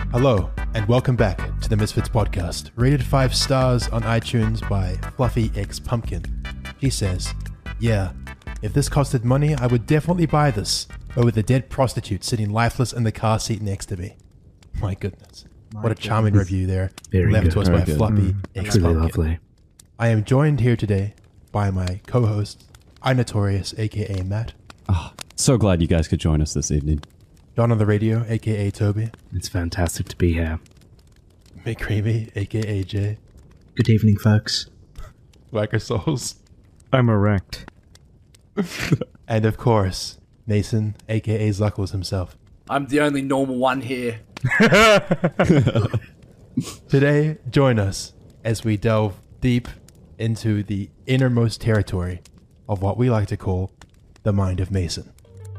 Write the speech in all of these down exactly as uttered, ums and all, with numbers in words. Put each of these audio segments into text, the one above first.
Hello, and welcome back to the Misfits podcast, rated five stars on iTunes by Fluffy X Pumpkin. She says, yeah, if this costed money, I would definitely buy this, but with a dead prostitute sitting lifeless in the car seat next to me. My goodness. My what a charming goodness. review there, Very left good. to us Very by good. Fluffy Mm, X really Pumpkin. lovely. I am joined here today by my co-host, iNotorious, aka Matt, Oh, so glad you guys could join us this evening. John on the radio, aka Toby, It's fantastic to be here. McCreamy, aka Jay, Good evening, folks. Wacker Souls, I'm erect. and of course, Mason, aka Zuckles himself. I'm the only normal one here. Today, join us as we delve deep into the innermost territory of what we like to call the mind of Mason.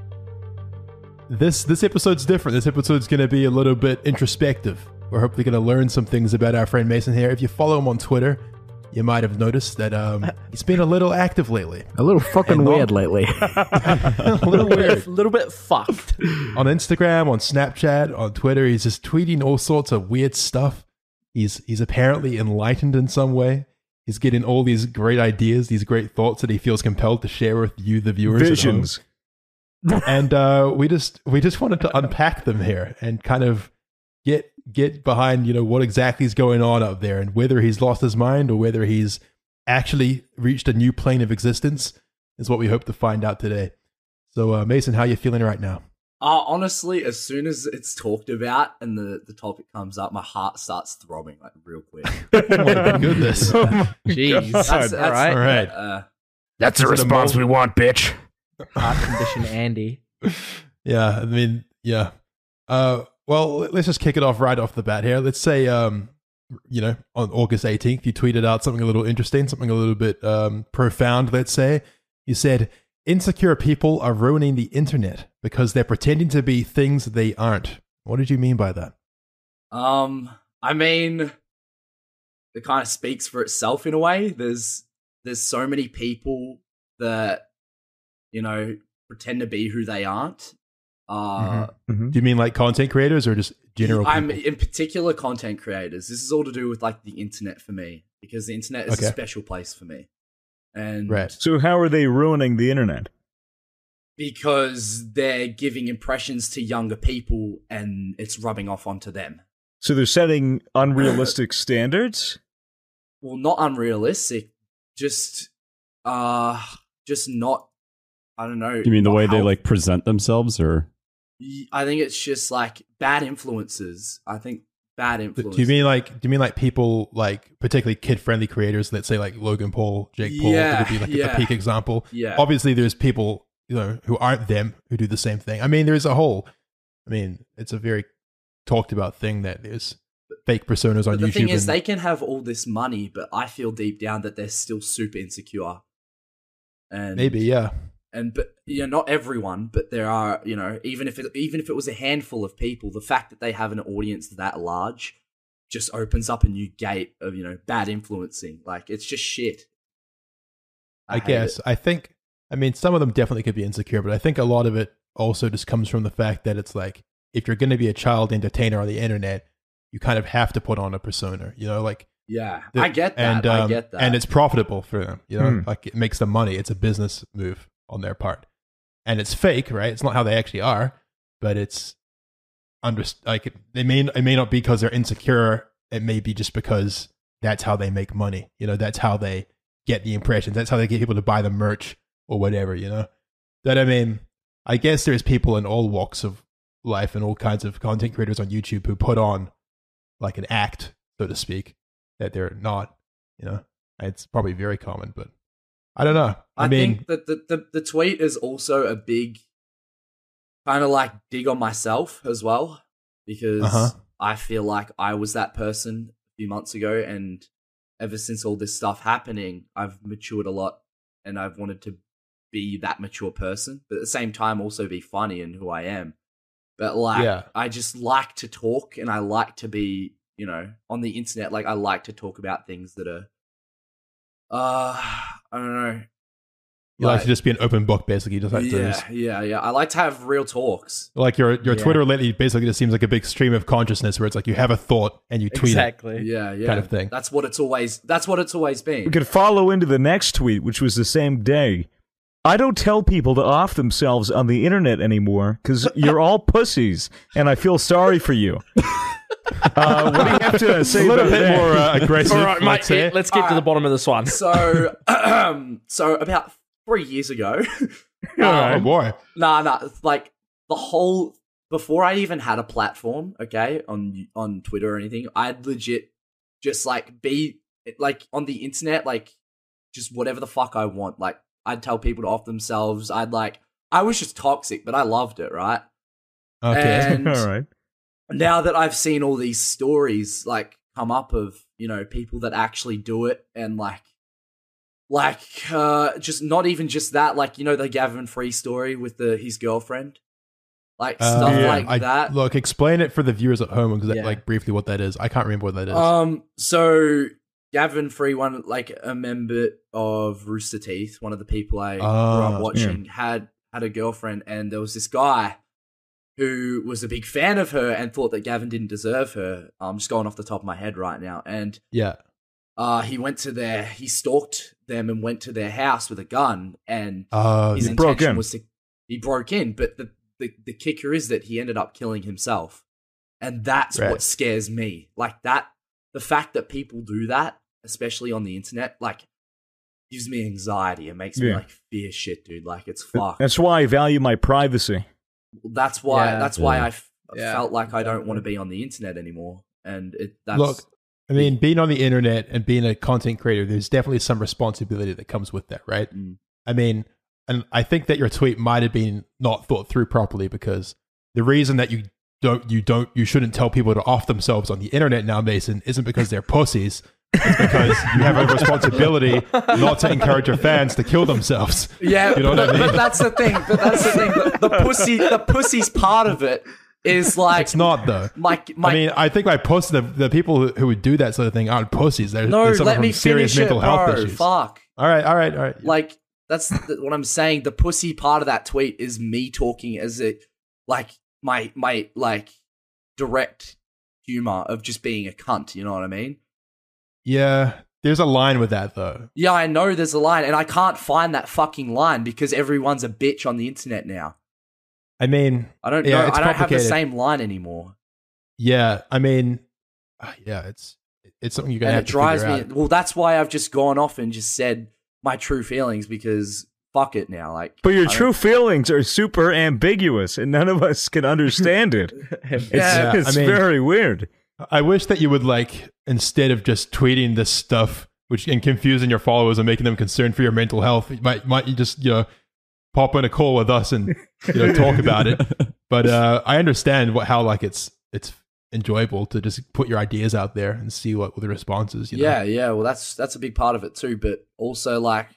This this episode's different. This episode's going to be a little bit introspective. We're hopefully going to learn some things about our friend Mason here. If you follow him on Twitter, you might have noticed that um, he's been a little active lately. A little fucking And not- weird lately. a little weird. A little bit fucked. On Instagram, on Snapchat, on Twitter, he's just tweeting all sorts of weird stuff. He's he's apparently enlightened in some way. He's getting all these great ideas, these great thoughts that he feels compelled to share with you, the viewers. at home. Visions. And uh, we just we just wanted to unpack them here and kind of get get behind, you know, what exactly is going on up there and whether he's lost his mind or whether he's actually reached a new plane of existence is what we hope to find out today. So, uh, Mason, how you feeling right now? Uh, honestly, as soon as it's talked about and the, the topic comes up, my heart starts throbbing like real quick. Oh my goodness. Jeez. That's, that's All right. All right. Uh, That's Is it a response mole? we want, bitch. Heart condition Andy. Yeah, I mean, yeah. Uh, well, let's just kick it off right off the bat here. Let's say, um, you know, on August eighteenth, you tweeted out something a little interesting, something a little bit um, profound, let's say. You said, insecure people are ruining the internet because they're pretending to be things they aren't. What did you mean by that? um, I mean, it kind of speaks for itself in a way. There's there's so many people that, you know, pretend to be who they aren't. Uh, Do you mean like content creators or just general people? I'm in particular content creators. This is all to do with like the internet for me because the internet is Okay. a special place for me. And Right. So how are they ruining the internet? because they're giving impressions to younger people and it's rubbing off onto them. So they're setting unrealistic standards? Well, not unrealistic, just uh just not I don't know. You mean the not way they how- like present themselves, or I think it's just like bad influences. I think bad Do influences. you mean like do you mean like people like particularly kid friendly creators, let's say like Logan Paul, Jake Paul, Yeah, that would be like yeah. a peak example? Yeah. Obviously there's people, you know, who aren't them who do the same thing. I mean, there's a whole I mean, it's a very talked about thing that there's fake personas on But the YouTube. thing is, and- they can have all this money, but I feel deep down that they're still super insecure. And maybe, yeah. and but yeah, not everyone, but there are, you know, even if it, even if it was a handful of people, the fact that they have an audience that large just opens up a new gate of, you know, bad influencing. Like it's just shit. I, hate guess. it. I think I mean some of them definitely could be insecure, but I think a lot of it also just comes from the fact that it's like if you're going to be a child entertainer on the internet, you kind of have to put on a persona, you know, like Yeah, the- I get that. and, um, I get that. and it's profitable for them, you know, Hmm. like it makes them money. It's a business move on their part, and it's fake, right? It's not how they actually are, but it's under like it, they may it may not be because they're insecure. It may be just because that's how they make money. You know, that's how they get the impressions. That's how they get people to buy the merch or whatever. You know, that I mean, I guess there's people in all walks of life and all kinds of content creators on YouTube who put on like an act, so to speak, that they're not. You know, it's probably very common, but I don't know. I, I mean, think that the, the, the tweet is also a big kind of like dig on myself as well, because Uh-huh. I feel like I was that person a few months ago, and ever since all this stuff happening, I've matured a lot and I've wanted to be that mature person, but at the same time also be funny in who I am. But like, Yeah. I just like to talk and I like to be, you know, on the internet. Like I like to talk about things that are, uh, I don't know, You like, like to just be an open book, basically. You just like yeah, to yeah, yeah. I like to have real talks. Like your your Yeah. Twitter lately basically just seems like a big stream of consciousness where it's like you have a thought and you tweet Exactly. Yeah, yeah. kind of thing. That's what it's always. That's what it's always been. We could follow into the next tweet, which was the same day. I don't tell people to off themselves on the internet anymore because you're all pussies, and I feel sorry for you. Uh, what do you have to it. say A little about bit that? more uh, aggressive. All right, let's mate. say. Let's get to the bottom of this one. So, so about three years ago, Oh boy. nah, nah, like the whole before I even had a platform, okay, on on Twitter or anything, I'd legit just like be like on the internet, like just whatever the fuck I want. Like I'd tell people to off themselves. I'd like I was just toxic, but I loved it, right? Okay. And All right. now that I've seen all these stories like come up of, you know, people that actually do it and like like uh just not even just that, like, you know, the Gavin Free story with the his girlfriend. Like Uh, stuff yeah. like I- that. Look, explain it for the viewers at home because Yeah. like briefly what that is. I can't remember what that is. Um so Gavin Free, one like a member of Rooster Teeth, one of the people I grew Ah, up watching, had had a girlfriend, and there was this guy who was a big fan of her and thought that Gavin didn't deserve her. I'm just going off the top of my head right now. And yeah. uh, he went to their, he stalked them and went to their house with a gun. And Uh, his he broke intention in. was to, he broke in. But the, the, the kicker is that he ended up killing himself. And that's Right. what scares me. Like that, the fact that people do that, especially on the internet, like gives me anxiety. It makes me Yeah. like fear shit, dude. Like it's fucked. That's why I value my privacy. That's why. Yeah. That's why Yeah. I f- Yeah, felt like I don't exactly. want to be on the internet anymore. And it. That's, Look, I mean, being on the internet and being a content creator, there's definitely some responsibility that comes with that, right? Mm. I mean, and I think that your tweet might have been not thought through properly because the reason that you don't, you don't, you shouldn't tell people to off themselves on the internet now, Mason, isn't because they're pussies. It's because you have a responsibility not to encourage your fans to kill themselves. yeah, You know but, what I mean? but that's the thing. But that's the thing. The, the pussy, the pussy's part of it is like It's not though. My, my, I mean, I think by pussy, the, the people who, who would do that sort of thing aren't pussies. They're, no, they're someone let from me serious finish it, mental health bro. issues. Fuck. All right, all right, all right. Like that's the, what I'm saying. The pussy part of that tweet is me talking as it, like my my like direct humor of just being a cunt. You know what I mean? Yeah, there's a line with that though. Yeah, I know there's a line, and I can't find that fucking line because everyone's a bitch on the internet now. I mean, I don't Yeah, know. it's I don't have the complicated. same line anymore, yeah, I mean, uh, yeah, it's it's something you're gonna and have it to drives figure me. out. Well, that's why I've just gone off and just said my true feelings because fuck it now. Like, But your I don't- true feelings are super ambiguous, and none of us can understand it. It's, Yeah, it's I mean- very weird. I wish that you would like instead of just tweeting this stuff, which and confusing your followers and making them concerned for your mental health, you might might you just you know pop in a call with us and you know talk about it. But uh, I understand what how like it's it's enjoyable to just put your ideas out there and see what the response is. You know? yeah, yeah. Well, that's that's a big part of it too. But also, like,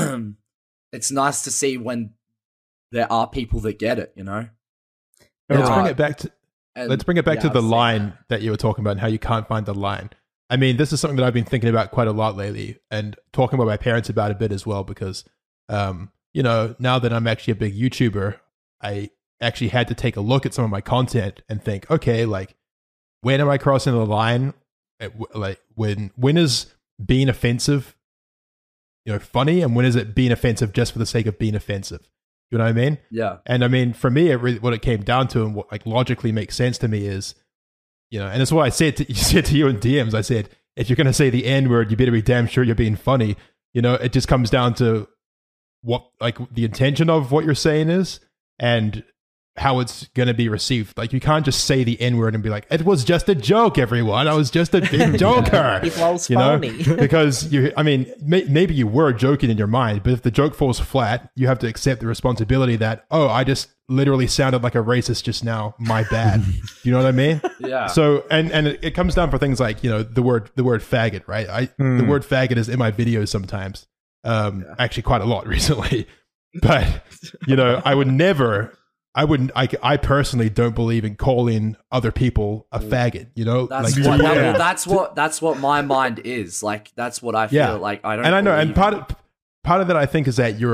it's nice to see when there are people that get it. You know. Let's Yeah. bring it back to And, let's bring it back yeah, to the I've seen line that. that you were talking about and how you can't find the line. I mean, this is something that I've been thinking about quite a lot lately and talking with my parents about a bit as well because, um, you know, now that I'm actually a big YouTuber, I actually had to take a look at some of my content and think, okay, like, when am I crossing the line? At, like, when when is being offensive, you know, funny, and when is it being offensive just for the sake of being offensive? You know what I mean? Yeah. And I mean, for me, it really, what it came down to and what like logically makes sense to me is, you know, and it's what I said to, you said to you in D Ms. I said, if you're going to say the N word, you better be damn sure you're being funny. You know, it just comes down to what, like the intention of what you're saying is and how it's going to be received. Like you can't just say the N word and be like, it was just a joke, everyone. I was just a big joker. It was You know, funny. because you, I mean, may, maybe you were joking in your mind, but if the joke falls flat, you have to accept the responsibility that, oh, I just literally sounded like a racist just now. My bad. You know what I mean? Yeah. So, and and it, it comes down for things like, you know, the word the word faggot, right? I Hmm. the word faggot is in my videos sometimes, um, actually quite a lot recently. But you know, I would never. I wouldn't. I, I personally don't believe in calling other people a faggot. You know, That's like what. to- that- yeah. that's what. That's what my mind is like. That's what I feel Yeah. like. I don't. and I know, and believe part in- of part of that I think is that you're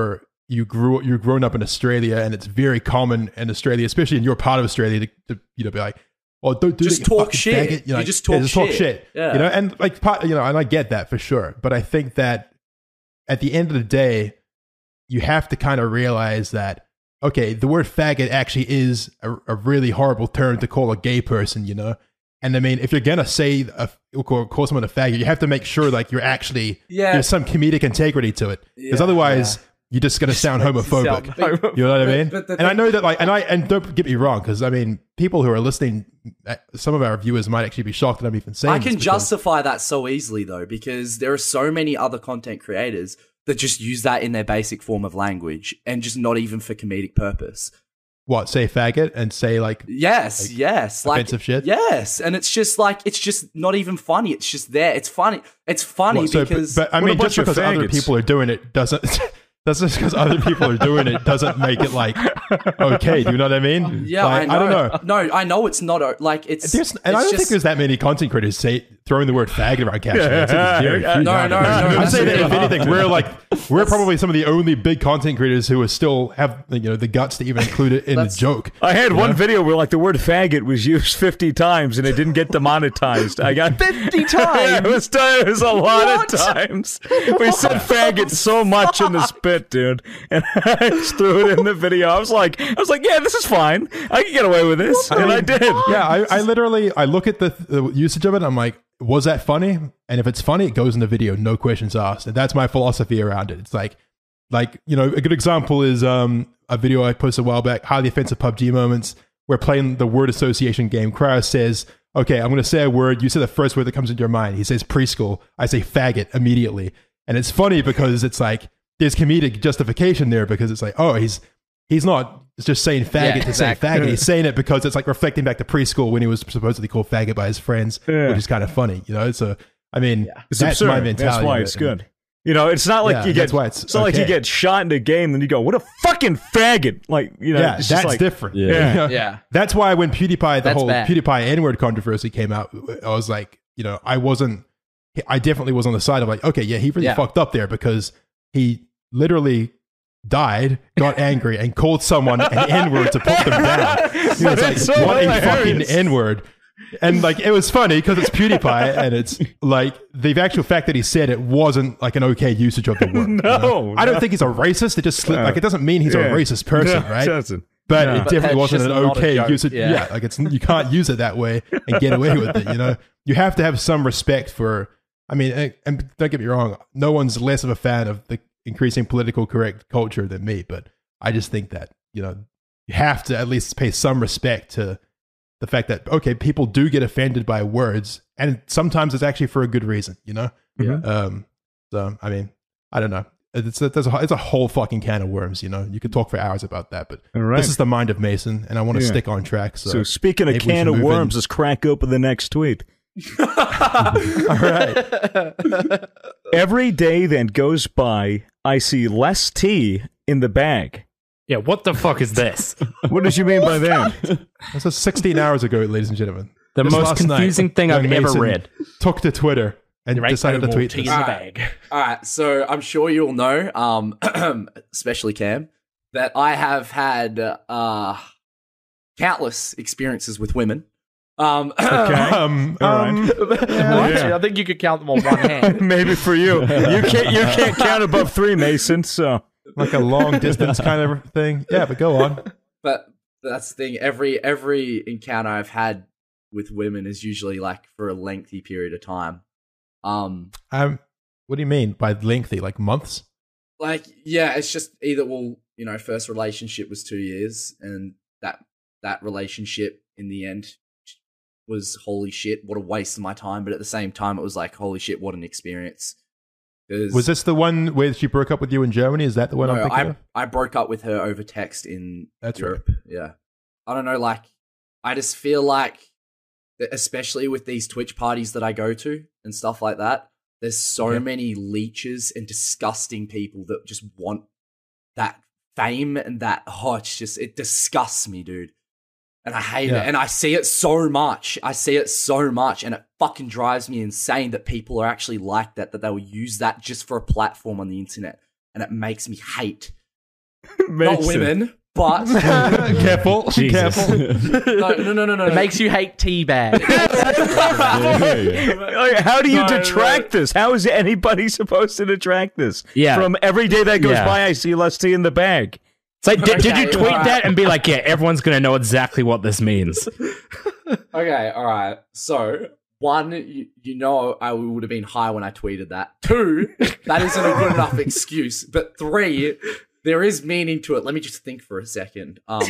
you grew you're grown up in Australia, and it's very common in Australia, especially in your part of Australia, to, to you know be like, oh, don't do Just that, you talk fucking shit. faggot. You know, just yeah, talk just talk shit. shit. Yeah. You know, and like part, you know, and I get that for sure, but I think that at the end of the day, you have to kind of realize that okay, the word faggot actually is a, a really horrible term to call a gay person, you know. And I mean, if you're gonna say a, call, call someone a faggot, you have to make sure like you're actually Yeah. there's some comedic integrity to it, because Yeah, otherwise you're just gonna sound homophobic. You know what I mean? But- but the and I thing- know that, like, and I and don't get me wrong, because I mean, people who are listening, uh, some of our viewers might actually be shocked that I'm even saying. I this can because- justify that so easily though, because there are so many other content creators that just use that in their basic form of language and just not even for comedic purpose. what say faggot and say like Yes, Like, yes, like offensive shit? Yes, and it's just like it's just not even funny. It's just there. It's funny. It's funny what, so, because but, but I What a mean, just bunch of because other faggots. people are doing it doesn't. That's just because other people are doing it doesn't make it like okay. Do you know what I mean? yeah, Like, I know. don't know. No, I know it's not o- like it's. There's, and it's I don't just, think there's that many content creators say throwing the word faggot around caption. I think it's very Yeah, few no, no, nowadays. no, I'd say that if no. anything, we're like we're probably some of the only big content creators who are still have you know the guts to even include it in a That's- joke. I had one video where like the word faggot was used fifty times and it didn't get demonetized. I got fifty it times. was, it was a lot What? of times. We said faggot so much in this bit, dude, and I just threw it in the video. I was like, I was like, yeah, this is fine. I can get away with this, and I did. Yeah, I, I literally I look at the, the usage of it. And I'm like, was that funny? And if it's funny, it goes in the video, no questions asked. And that's my philosophy around it. It's like, like you know, a good example is um a video I posted a while back, highly offensive P U B G moments. We're playing the word association game. Krauss says, "Okay, I'm going to say a word. You say the first word that comes into your mind." He says preschool. I say faggot immediately, and it's funny because it's like there's comedic justification there because it's like, oh, he's he's not just saying faggot Yeah, to exactly. say faggot. He's saying it because it's like reflecting back to preschool when he was supposedly called faggot by his friends, Yeah. which is kind of funny, you know. So I mean, It's that's absurd. my mentality. That's why of it's it. good. You know, it's not like Yeah, you get. that's why it's it's not like you okay. get shot in a game, then you go, "What a fucking faggot!" Like you know, Yeah, it's that's just like, different. Yeah. Yeah. You know? Yeah. That's why when PewDiePie, the That's whole bad. PewDiePie N-word controversy came out, I was like, you know, I wasn't, I definitely was on the side of like, okay, yeah, he really Yeah. fucked up there because he literally died, got angry, and called someone an N-word to put them down. He was like, It's so what a fucking hilarious. N-word. And like, it was funny because it's PewDiePie and it's like the actual fact that he said it wasn't like an okay usage of the word. you know? No, I don't no. think he's a racist. It just slipped, No. like, it doesn't mean he's Yeah. a racist person, No, right? it doesn't. But No. it But definitely that's wasn't just an not a okay joke, usage. yeah. Yeah. like it's you can't use it that way and get away with it. You know, you have to have some respect for. I mean, and, and don't get me wrong, no one's less of a fan of the increasing political correct culture than me, but I just think that you know you have to at least pay some respect to the fact that okay, people do get offended by words, and sometimes it's actually for a good reason. You know, Yeah. um, so I mean, I don't know. It's a, there's a, it's a whole fucking can of worms, you know. You could talk for hours about that, but All right. this is the mind of Mason, and I want to Yeah. stick on track. So, So speaking of maybe we can should of move worms, in. let's crack open the next tweet. all right. Every day that goes by, I see less tea in the bag. Yeah, what the fuck is this? What did you mean by that? This was sixteen hours ago, ladies and gentlemen. The Just most last night, confusing thing I've young ever Mason read. Took to Twitter and There ain't decided no to more tweet tea this. in the Alright. bag. All right, so I'm sure you all know, um, especially Cam, that I have had uh, countless experiences with women. Um, Okay. Um, All right. um, Yeah, Yeah. I think you could count them on one hand. Maybe for you. You can't you can't count above three, Mason, so like a long distance kind of thing. Yeah, but go on. but that's the thing. Every every encounter I've had with women is usually like for a lengthy period of time. Um, Um, what do you mean by lengthy? Like months? like yeah, it's just either well, you know, first relationship was two years, and that that relationship in the end was holy shit, what a waste of my time. But at the same time, it was like holy shit, what an experience. 'Cause- Was this the one where she broke up with you in Germany? Is that the one I'm No, thinking I of? I broke up with her over text in That's Europe. Yeah, I don't know. Like, I just feel like, that especially with these Twitch parties that I go to and stuff like that, there's so Yeah. many leeches and disgusting people that just want that fame and that. Oh, it's just it disgusts me, dude. And I hate Yeah. it. And I see it so much. I see it so much. And it fucking drives me insane that people are actually like that, that they will use that just for a platform on the internet. And it makes me hate not Mason. women, but careful, Jesus. careful. no, no, no, no, no. It makes you hate teabag. Like, how do you No, detract this? How is anybody supposed to detract this? Yeah. From every day that goes Yeah. by, I see less tea in the bag. It's like, did, did you Okay, tweet alright. that and be like, yeah, everyone's going to know exactly what this means? Okay, all right. So, one, you, you know I would have been high when I tweeted that. Two, that isn't a good enough excuse. But three, there is meaning to it. Let me just think for a second. Um,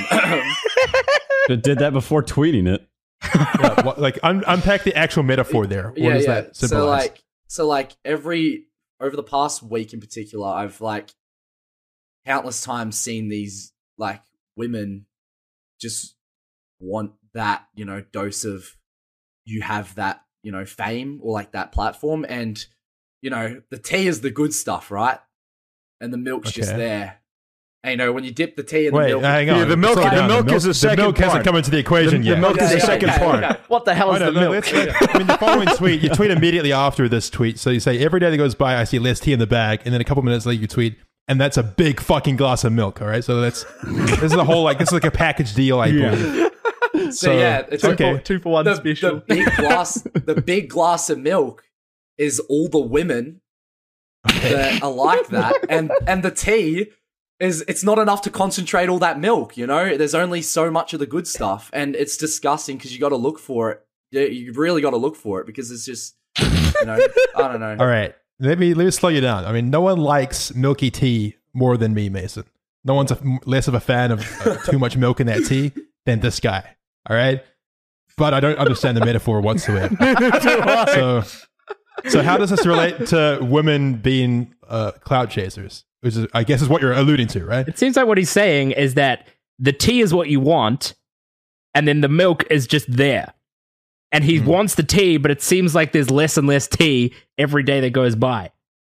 But did that before tweeting it. Yeah, what, like un- unpack the actual metaphor there. What yeah, does yeah. that So symbolize? like, so like every over the past week in particular, I've like countless times seen these like women just want that, you know, dose of you have that, you know, fame or like that platform, and you know the tea is the good stuff, right? And the milk's just Okay. there. And you know when you dip the tea in Wait, the milk, hang on. Yeah, the milk- Slow the down. milk is the second The milk hasn't part. come into the equation The- yet. the milk is Okay, the second okay, part. okay. What the hell Oh, is no, the no, milk? let's- let's- I mean, the following tweet, you tweet immediately after this tweet. So you say, every day that goes by, I see less tea in the bag. And then a couple minutes later, you tweet, and that's a big fucking glass of milk. All right. So that's, this is a whole, like, this is like a package deal, I believe. so, So, yeah, it's okay. like Two for one the, special. the big glass, the big glass of milk is all the women that are like that, and and the tea is it's not enough to concentrate all that milk. You know, there's only so much of the good stuff, and it's disgusting because you got to look for it. You, you really got to look for it because it's just, you know, I don't know. All right. Let me, let me slow you down. I mean, no one likes milky tea more than me, Mason. No one's a, less of a fan of uh, too much milk in that tea than this guy. All right. But I don't understand the metaphor whatsoever. So, so how does this relate to women being uh, cloud chasers? Which is, I guess, is what you're alluding to, right? It seems like what he's saying is that the tea is what you want, and then the milk is just there. And he Mhm. wants the tea, but it seems like there's less and less tea every day that goes by.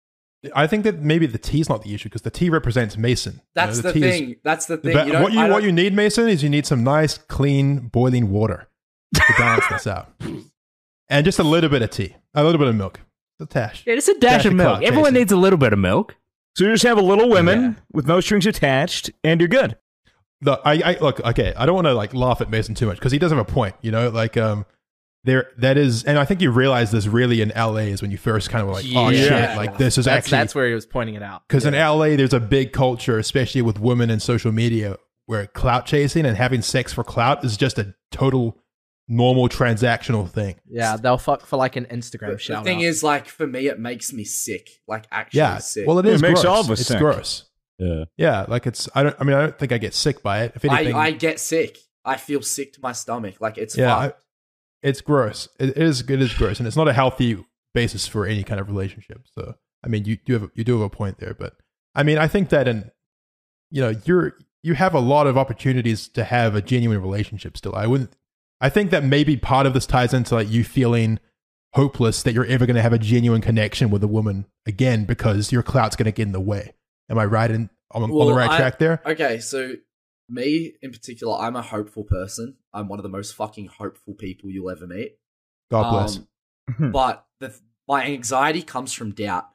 I think that maybe the tea's not the issue because the tea represents Mason. You That's know, the, tea is- thing. That's the thing. But you don't, what you I what don't- you need, Mason, is you need some nice, clean, boiling water to balance this out, and just a little bit of tea, a little bit of milk, a tash. Yeah, it's a dash, Dash of of milk. clout, Everyone Jason. needs a little bit of milk. So you just have a little women Yeah. with no strings attached, and you're good. The, I, I look okay. I don't want to like laugh at Mason too much because he does have a point. You know, like um, there that is, and I think you realize this really in L A is when you first kind of were like, oh Yeah. shit, like this is That's, actually that's where he was pointing it out. because in L A there's a big culture, especially with women and social media, where clout chasing and having sex for clout is just a total normal transactional thing. Yeah, they'll fuck for like an Instagram The shout thing out. is, like for me, it makes me sick. Like actually Yeah, sick. well, it It is makes gross. all of us it's sick. gross. Yeah. Yeah, like it's. I don't. I mean, I don't think I get sick by it. If I, anything, I get sick. I feel sick to my stomach. Like it's yeah, I, fucked. it's gross. It is. It is gross, and it's not a healthy basis for any kind of relationship. So, I mean, you do have a, you do have a point there, but I mean, I think that in, you know, you're you have a lot of opportunities to have a genuine relationship still. I wouldn't. I think that maybe part of this ties into like you feeling hopeless that you're ever going to have a genuine connection with a woman again because your clout's going to get in the way. Am I right in on, on Well, the right I- track there? Okay, so me in particular, I'm a hopeful person. I'm one of the most fucking hopeful people you'll ever meet. God bless. Um, but the, my anxiety comes from doubt,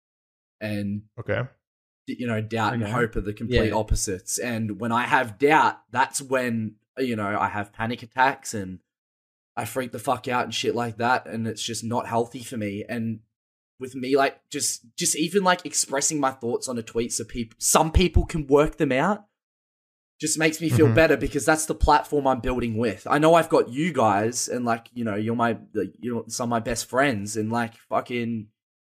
and Okay. you know, doubt and Okay. hope are the complete Yeah. opposites. And when I have doubt, that's when you know I have panic attacks and I freak the fuck out and shit like that, and it's just not healthy for me. And with me, like just just even like expressing my thoughts on a tweet, so people, some people can work them out, just makes me feel Mhm. better because that's the platform I'm building with. I know I've got you guys, and like you know, you're my like, you're some of my best friends, and like fucking.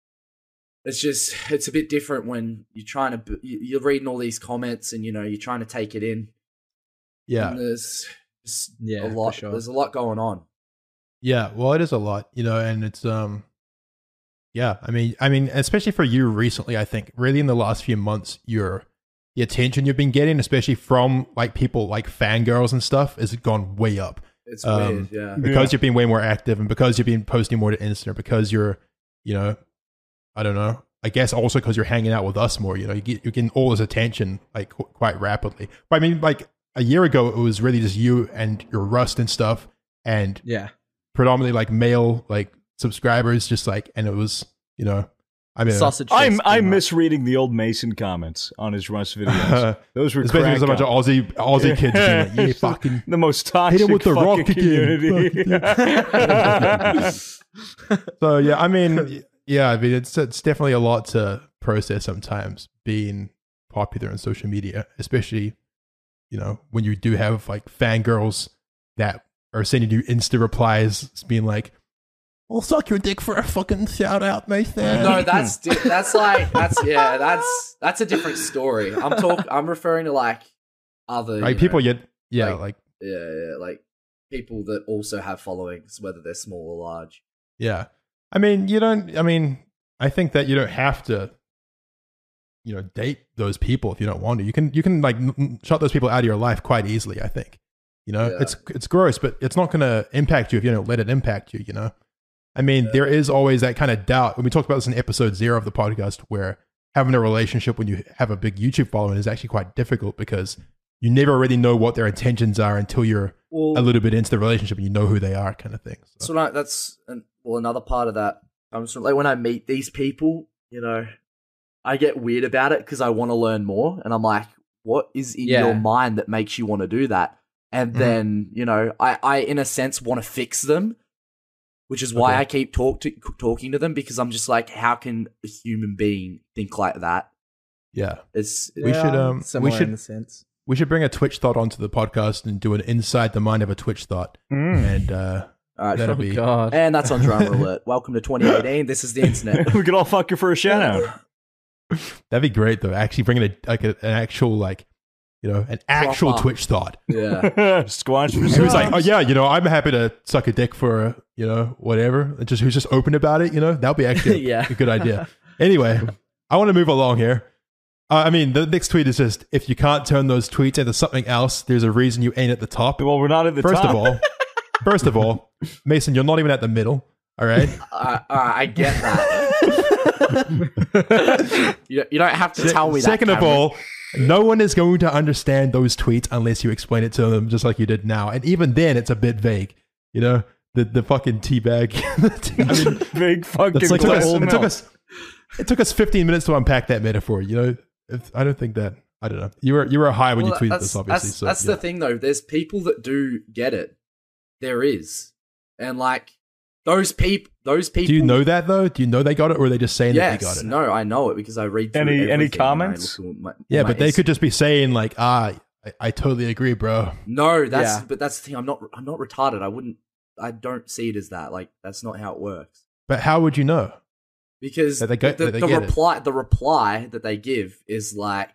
It's just, it's a bit different when you're trying to, bu- you- you're reading all these comments and, you know, you're trying to take it in. Yeah. And there's just Yeah, a for lot, sure. there's a lot going on. Yeah, well, it is a lot, you know, and it's um, yeah. I mean, I mean, especially for you recently, I think really in the last few months, your the attention you've been getting, especially from like people like fangirls and stuff, has gone way up It's Um, weird, yeah. because you've been way more active and because you've been posting more to Insta, because you're, you know, I don't know. I guess also because you're hanging out with us more, you know, you get, you're getting all this attention like qu- quite rapidly. But I mean, like a year ago, it was really just you and your Rust and stuff, and Yeah. predominantly like male like subscribers, just like, and it was, you know, I mean, Sausage. I'm fist, I'm pretty much. misreading the old Mason comments on his Rust videos. Those were it's basically just a crack bunch of up. Aussie Aussie kids being like, yeah, fucking the most hit toxic him with the fucking rock again. community. So yeah, I mean, yeah, I mean, it's it's definitely a lot to process sometimes being popular on social media, especially you know when you do have like fangirls that are sending you Insta replies, being like, "I'll suck your dick for a fucking shout out, Nathan." No, that's di- that's like that's yeah, that's that's a different story. I'm talk I'm referring to like other like you people know, get yeah, like- like yeah, yeah, like people that also have followings, whether they're small or large. yeah. I mean, you don't. I mean, I think that you don't have to, you know, date those people if you don't want to. You can you can like n- n- shut those people out of your life quite easily. I think. You know, Yeah. it's it's gross, but it's not going to impact you if you don't let it impact you. You know, I mean, there is always that kind of doubt. When we talked about this in episode zero of the podcast, where having a relationship when you have a big YouTube following is actually quite difficult because you never really know what their intentions are until you're Well, a little bit into the relationship and you know who they are, kind of thing. So. So like, that's an, well another part of that comes from like when I meet these people, you know, I get weird about it because I want to learn more, and I'm like, what is in Yeah. your mind that makes you want to do that? And Mhm. then you know, I, I in a sense want to fix them, which is why Okay. I keep talk to, talking to them because I'm just like, how can a human being think like that? Yeah. It's We should, um, we similar should- in the sense. We should bring a Twitch thought onto the podcast and do an inside the mind of a Twitch thought. Mm. And uh, all right, that'll Oh be god. and that's on Drama Alert. Welcome to twenty eighteen. This is the internet. We could all fuck you for a shout out. that'd be great though. Actually bringing a like a, an actual like you know an actual Proper. Twitch thought. Yeah. Squash for Who's subs. like, oh yeah, you know, I'm happy to suck a dick for you know whatever. And just who's just open about it. You know, that'll be actually Yeah. a good idea. Anyway, I want to move along here. Uh, I mean, the next tweet is just if you can't turn those tweets into something else, there's a reason you ain't at the top. Well, we're not at the First top. of all, first of all, Mason, you're not even at the middle. All right. Uh, all right, I get that. you, you don't have to Se- tell me that. Second of Cameron. all, no one is going to understand those tweets unless you explain it to them, just like you did now. And even then, it's a bit vague. You know, the the fucking teabag. I mean, Big fucking it's like it took, us, glass of it took milk. us. It took us fifteen minutes to unpack that metaphor. You know, if, I don't think that. I don't know. You were you were high when Well, you tweeted that's, this, obviously. That's, so that's yeah. the thing, though. There's people that do get it. There is, and like those people, those people. Do you know that though? Do you know they got it, or are they just saying Yes, that they got it? no, I know it because I read. Through Any- any everything and I comments? look at my- Yeah, my but they Inst- could just be saying like, ah, I, I totally agree, bro. No, that's Yeah. but that's the thing. I'm not. I'm not retarded. I wouldn't. I don't see it as that. Like that's not how it works. But how would you know? Because That they get- the, that they the get it. reply the reply that they give is like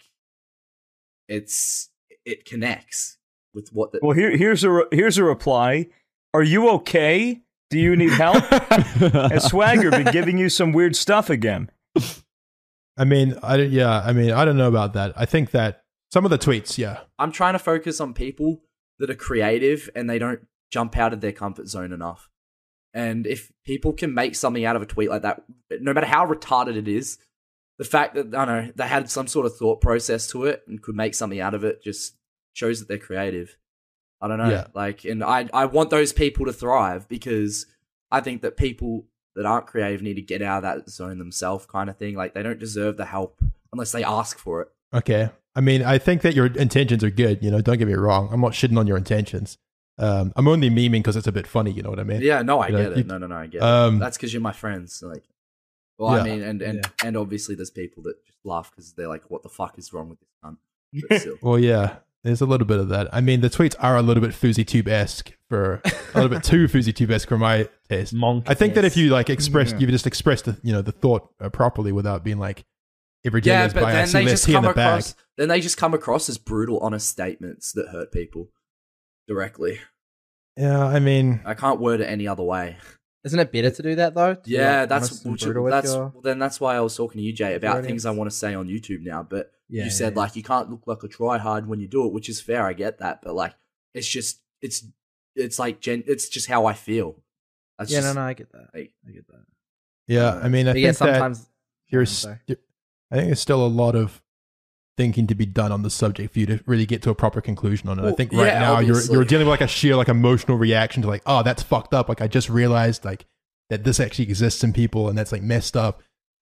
it's it connects with what the Well, here, here's a re- here's a reply. Are you okay? Do you need help? Has Swagger been giving you some weird stuff again? I mean, I don't- yeah, I mean, I don't know about that. I think that some of the tweets, yeah, I'm trying to focus on people that are creative and they don't jump out of their comfort zone enough. And if people can make something out of a tweet like that, no matter how retarded it is, the fact that I don't know they had some sort of thought process to it and could make something out of it just shows that they're creative. I don't know, Yeah. like, and I I want those people to thrive because I think that people that aren't creative need to get out of that zone themselves, kind of thing. Like they don't deserve the help unless they ask for it. okay. I mean, I think that your intentions are good. You know, don't get me wrong. I'm not shitting on your intentions. Um, I'm only memeing because it's a bit funny. You know what I mean? Yeah, no, I You know, get it. you- No, no, no, I get Um, it. That's because you're my friends. Like, well, I Yeah. mean, and and Yeah. and obviously, there's people that just laugh because they're like, "What the fuck is wrong with this cunt?" But still, Well, yeah, there's a little bit of that. I mean, the tweets are a little bit FouseyTube-esque for a little bit too FouseyTube-esque for my taste. Monk. I think that if you like express, Yeah. you just express the you know the thought uh, properly without being like, every day yeah, goes but by, I then see they less just tea in come the bag. across. Then they just come across as brutal, honest statements that hurt people directly. Yeah, I mean, I can't word it any other way. Isn't it better to do that though? To be, Yeah, like, that's honest and which, brutal with that's your- well, then that's why I was talking to you, Jay, about your things I audience. want to say on YouTube now. But Yeah, you said yeah, like you can't look like a tryhard when you do it, which is fair. I get that, but like it's just it's it's like gen- it's just how I feel. That's yeah. just, no, no, I get that. like, I get that. yeah, I mean, I But think yeah, that sometimes you're, I'm s- sorry. you're- I think there's still a lot of thinking to be done on the subject for you to really get to a proper conclusion on it. I Well, think right yeah, now you're obviously. you're dealing with like a sheer like emotional reaction to like, oh, that's fucked up. Like I just realized like that this actually exists in people and that's like messed up.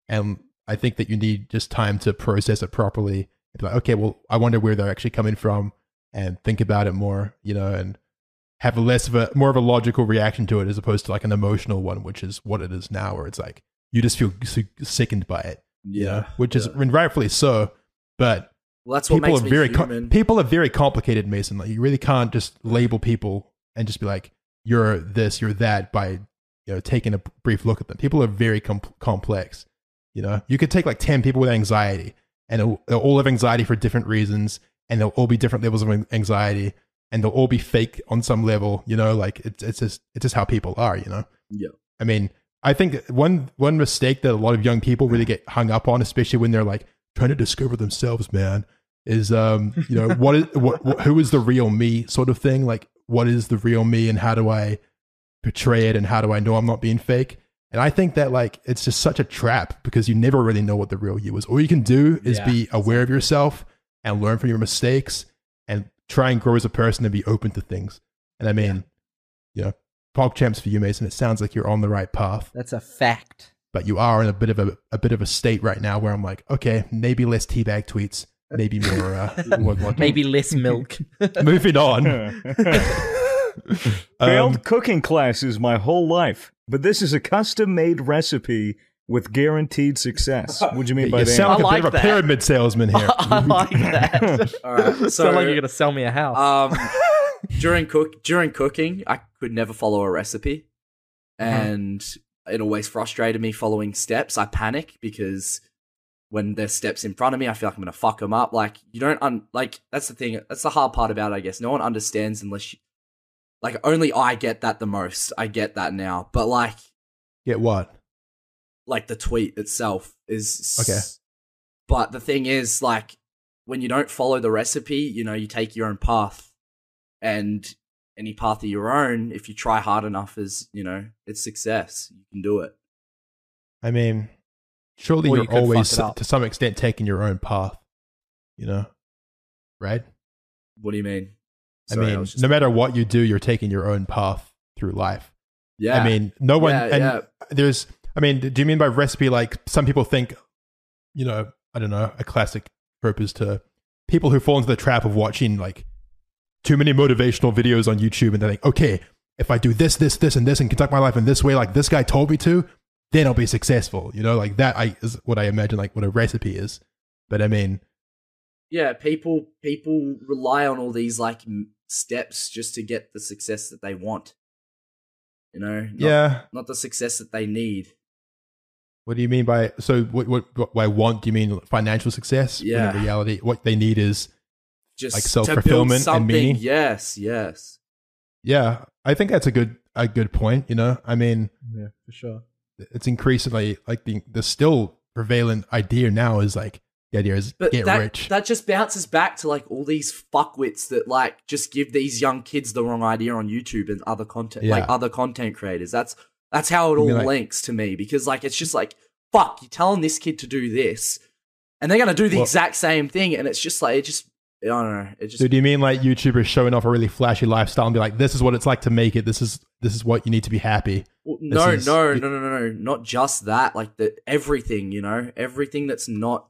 And I think that you need just time to process it properly. And be like, okay, well, I wonder where they're actually coming from, and think about it more, you know, and have a less of a more of a logical reaction to it as opposed to like an emotional one, which is what it is now, where it's like you just feel sickened by it, you know, which is and rightfully so. But well, that's what people makes are me very human. com- people are very complicated, Mason. Like you really can't just label people and just be like you're this, you're that by you know taking a brief look at them. People are very com- complex. You know, you could take like ten people with anxiety, and they'll, they'll all have anxiety for different reasons, and they'll all be different levels of anxiety, and they'll all be fake on some level. You know, like it's it's just it's just how people are. You know. Yeah. I mean, I think one one mistake that a lot of young people really get hung up on, especially when they're like trying to discover themselves, man, is um you know what is what, what who is the real me sort of thing. Like, what is the real me, and how do I portray it, and how do I know I'm not being fake? And I think that like it's just such a trap because you never really know what the real you is. All you can do is Yeah. be aware of yourself and learn from your mistakes and try and grow as a person and be open to things. And I mean, you know, PogChamps for you, Mason, it sounds like you're on the right path, That's a fact. but you are in a bit of a, a bit of a state right now where I'm like, okay, maybe less teabag tweets, maybe more. Uh, what- what- Maybe less milk. moving on. Failed Um, cooking classes my whole life, but this is a custom-made recipe with guaranteed success. What do you mean by you that? sound like I a bit like of a that. pyramid salesman here. I like that. All right. So Sound like you're gonna sell me a house. um, during cook during cooking, I could never follow a recipe, and it always frustrated me following steps. I panic because when there's steps in front of me, I feel like I'm gonna fuck them up. Like you don't un- like that's the thing. That's the hard part about it, I guess. No one understands unless you. Like, only I get that the most. I get that now. But, like, Get what? like the tweet itself is... Okay. But the thing is, like, when you don't follow the recipe, you know, you take your own path. And any path of your own, if you try hard enough, is, you know, it's success. You can do it. I mean, surely Or you you're could always, fuck it up. to some extent, taking your own path, you know? Right? What do you mean? I Sorry, mean, was just- no matter what you do, you're taking your own path through life. Yeah. I mean, no one, Yeah, and yeah. there's, I mean, do you mean by recipe, like some people think, you know, I don't know, a classic trope is to people who fall into the trap of watching like too many motivational videos on YouTube and they think, okay, if I do this, this, this, and this and conduct my life in this way, like this guy told me to, then I'll be successful. You know, like that I, is what I imagine like what a recipe is. But I mean, Yeah, people people rely on all these, like, m- steps just to get the success that they want. You know? Not, yeah. Not the success that they need. What do you mean by, so what, what, what by want, do you mean financial success? When Yeah. in reality, what they need is, Just Like to self-fulfillment build and something. meaning? Yes, yes. yeah, I think that's a good, a good point. You know, I mean, yeah, for sure. it's increasingly like the, the still prevalent idea now is like, the idea is But get that, rich. that just bounces back to, like, all these fuckwits that, like, just give these young kids the wrong idea on YouTube and other content, like, Yeah. other content creators. That's that's how it You all mean, like- links to me, because, like, it's just like, fuck, you're telling this kid to do this, and they're gonna do the Well- exact same thing, and it's just like, it just, I don't know, it just So do you mean like YouTubers showing off a really flashy lifestyle and be like, this is what it's like to make it. This is, this is what you need to be happy. Well, no, is- no, no, no, no, no, not just that. Like the everything, you know, everything that's not.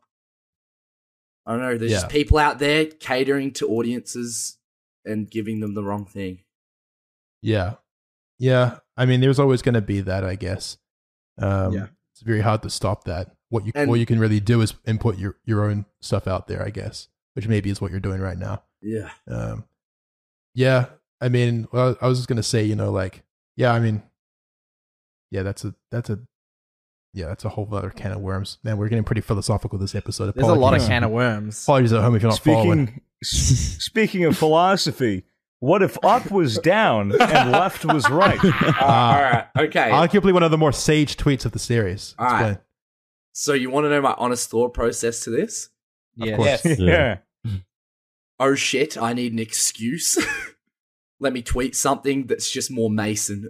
I don't know. There's Yeah. just people out there catering to audiences and giving them the wrong thing. Yeah. Yeah. I mean, there's always going to be that, I guess. Um, Yeah. It's very hard to stop that. What you, And- all you can really do is input your, your own stuff out there, I guess, which maybe is what you're doing right now. Yeah, Um, yeah, I mean, well, I was just gonna say, you know, like, yeah, I mean, yeah, that's a that's a yeah, that's a whole other can of worms. Man, we're getting pretty philosophical this episode. There's a lot of Apologies. can of worms. Apologies at home if you're not following. Speaking, s- speaking of philosophy, what if up was down and left was right? Ah. all right, okay. Arguably one of the more sage tweets of the series. All right. Explain. So you want to know my honest thought process to this? Yes. course. Yeah. Oh shit! I need an excuse. Let me tweet something that's just more Mason.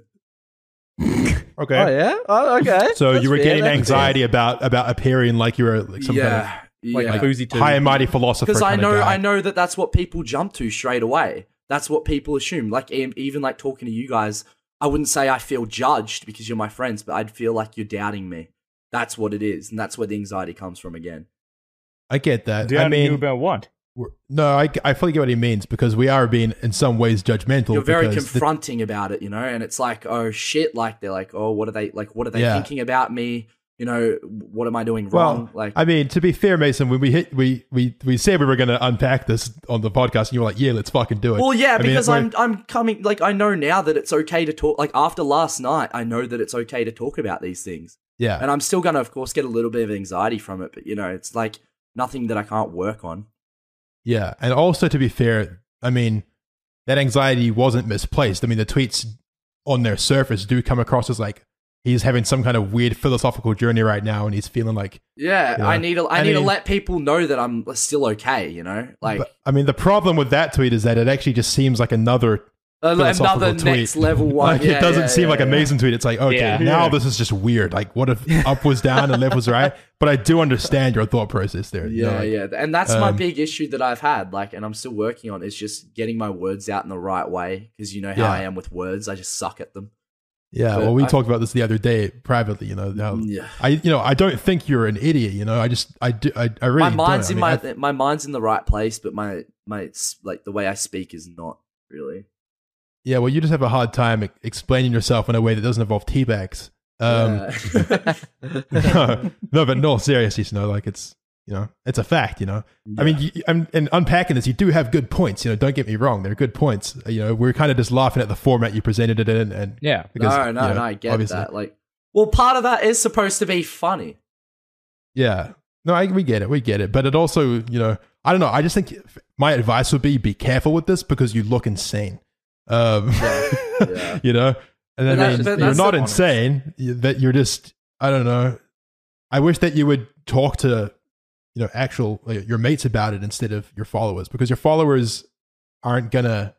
Okay. Oh yeah. Oh, okay. So That's you were fair, getting that's anxiety about about appearing like you were like some yeah, kind Like yeah. a boozy of too. high and mighty philosopher. Because I kind of know, guy. I know that that's what people jump to straight away. That's what people assume. Like em- even like talking to you guys, I wouldn't say I feel judged because you're my friends, but I'd feel like you're doubting me. that's what it is, and that's where the anxiety comes from again. I get that. I Doubting mean, you about what? we're- no, I, I fully get what he means because we are being in some ways judgmental. You're very because the- confronting about it, you know, and it's like, oh shit, like they're like, oh, what are they like? What are they Yeah. thinking about me? You know, what am I doing Well, wrong? Like, I mean, to be fair, Mason, when we hit, we we we said we were going to unpack this on the podcast, and you were like, "Yeah, let's fucking do it." well, yeah, I mean, because we're- I'm I'm coming. Like, I know now that it's okay to talk. Like after last night, I know that it's okay to talk about these things, yeah, and I'm still gonna, of course, get a little bit of anxiety from it. But you know, it's like nothing that I can't work on. yeah, and also to be fair, I mean, that anxiety wasn't misplaced. I mean, the tweets on their surface do come across as like he's having some kind of weird philosophical journey right now, and he's feeling like. Yeah, Yeah. I need to. I, I need to mean- let people know that I'm still okay. You know, like But, I mean, the problem with that tweet is that it actually just seems like another uh, philosophical another tweet. next level one. Like Yeah, it doesn't yeah, seem yeah, like a yeah. Mason tweet. It's like, okay, Yeah. now Yeah. this is just weird. Like, what if up was down and left was right? But I do understand your thought process there. you know, Yeah, like- yeah, and that's my um, big issue that I've had. Like, and I'm still working on is just getting my words out in the right way because you know how Yeah. I am with words. I just suck at them. Yeah, But well, we I- talked about this the other day privately. You know, how Yeah. I, you know, I don't think you're an idiot. You know, I just, I do, I, I really. my mind's don't. in I my mean, I- my mind's in the right place, but my my it's like the way I speak is not really. yeah, well, you just have a hard time e- explaining yourself in a way that doesn't involve teabags. Um, Yeah. no, but no, seriously, no, like it's, you know, it's a fact. You know, I mean, you, I'm, and unpacking this, you do have good points. You know, don't get me wrong, they're good points. You know, we're kind of just laughing at the format you presented it in, and Yeah. because, no, no, you know, no, I get obviously- that. Like, well, part of that is supposed to be funny. Yeah. No, I, we get it. We get it. But it also, you know, I don't know. I just think my advice would be be careful with this because you look insane. Um, yeah. you know, and I But that- mean, but you're that's not the- insane. you- That you're just, I don't know. I wish that you would talk to, you know, actual like, your mates about it instead of your followers because your followers aren't gonna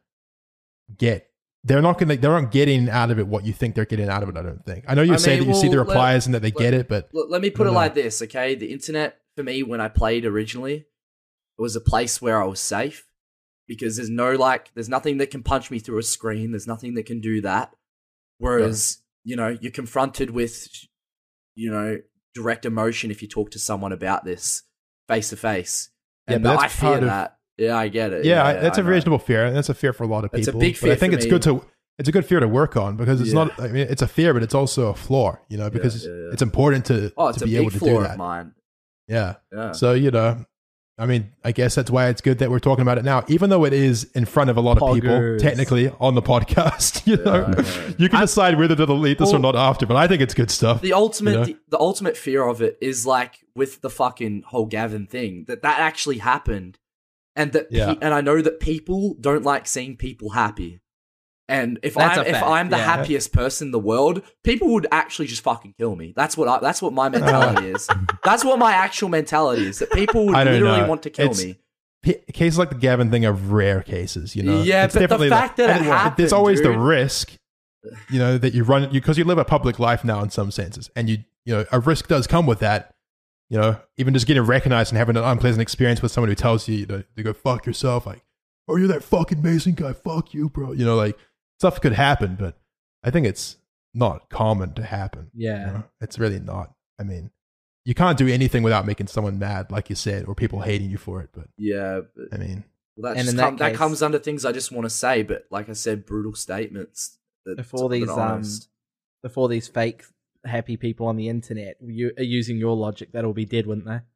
get. They're not gonna. They're not getting out of it what you think they're getting out of it. I don't think. I know you I say mean, that you see the well, let- replies and that they let- get it, but Look, let me put I it don't know. like this, okay? The internet for me when I played originally, it was a place where I was safe because there's no like, there's nothing that can punch me through a screen. There's nothing that can do that. Whereas, you know, you're confronted with, you know, direct emotion if you talk to someone about this face to face. Yeah, And but that's I fear part of- that. Yeah, I get it. yeah, I- that's a a reasonable fear. That's a fear for a lot of It's a people. big but fear I think for it's me. good to. It's a good fear to work on because it's Yeah. not. I mean, it's a fear, but it's also a flaw. You know, because yeah, yeah. it's important to Oh, it's to a be able big to flaw do of that. mine. Yeah. Yeah. So you know, I mean, I guess that's why it's good that we're talking about it now, even though it is in front of a lot of people, Poggers. technically on the podcast. You know, Yeah, yeah. you can decide whether to delete this or Well, not after, but I think it's good stuff. The ultimate, You know? the, the ultimate fear of it is like with the fucking whole Gavin thing that that actually happened, and that pe- Yeah. and I know that people don't like seeing people happy, and if That's I'm a if fact, I'm the yeah. happiest person in the world, people would actually just fucking kill me. That's what I, that's what my mentality is. That's what my actual mentality is. That people would I don't literally know. want to kill It's- me. P- cases like the Gavin thing are rare cases, you know. Yeah, It's but the definitely fact that it and happened, there's always the dude. risk, you know, that you run because you live a public life now in some senses, and you you know a risk does come with that. You know, even just getting recognized and having an unpleasant experience with someone who tells you, you know, to go fuck yourself, like, oh, you're that fucking Mason guy, fuck you, bro. You know, like stuff could happen, but I think it's not common to happen. you Yeah. know? It's really not. I mean, you can't do anything without making someone mad, like you said, or people hating you for it. But Yeah, but I mean, well, that And just in that come, that case- comes under things I just want to say. But like I said, brutal statements. That, If all that are these um, honest. if all these fake happy people on the internet you are using your logic, that'll be dead, wouldn't they?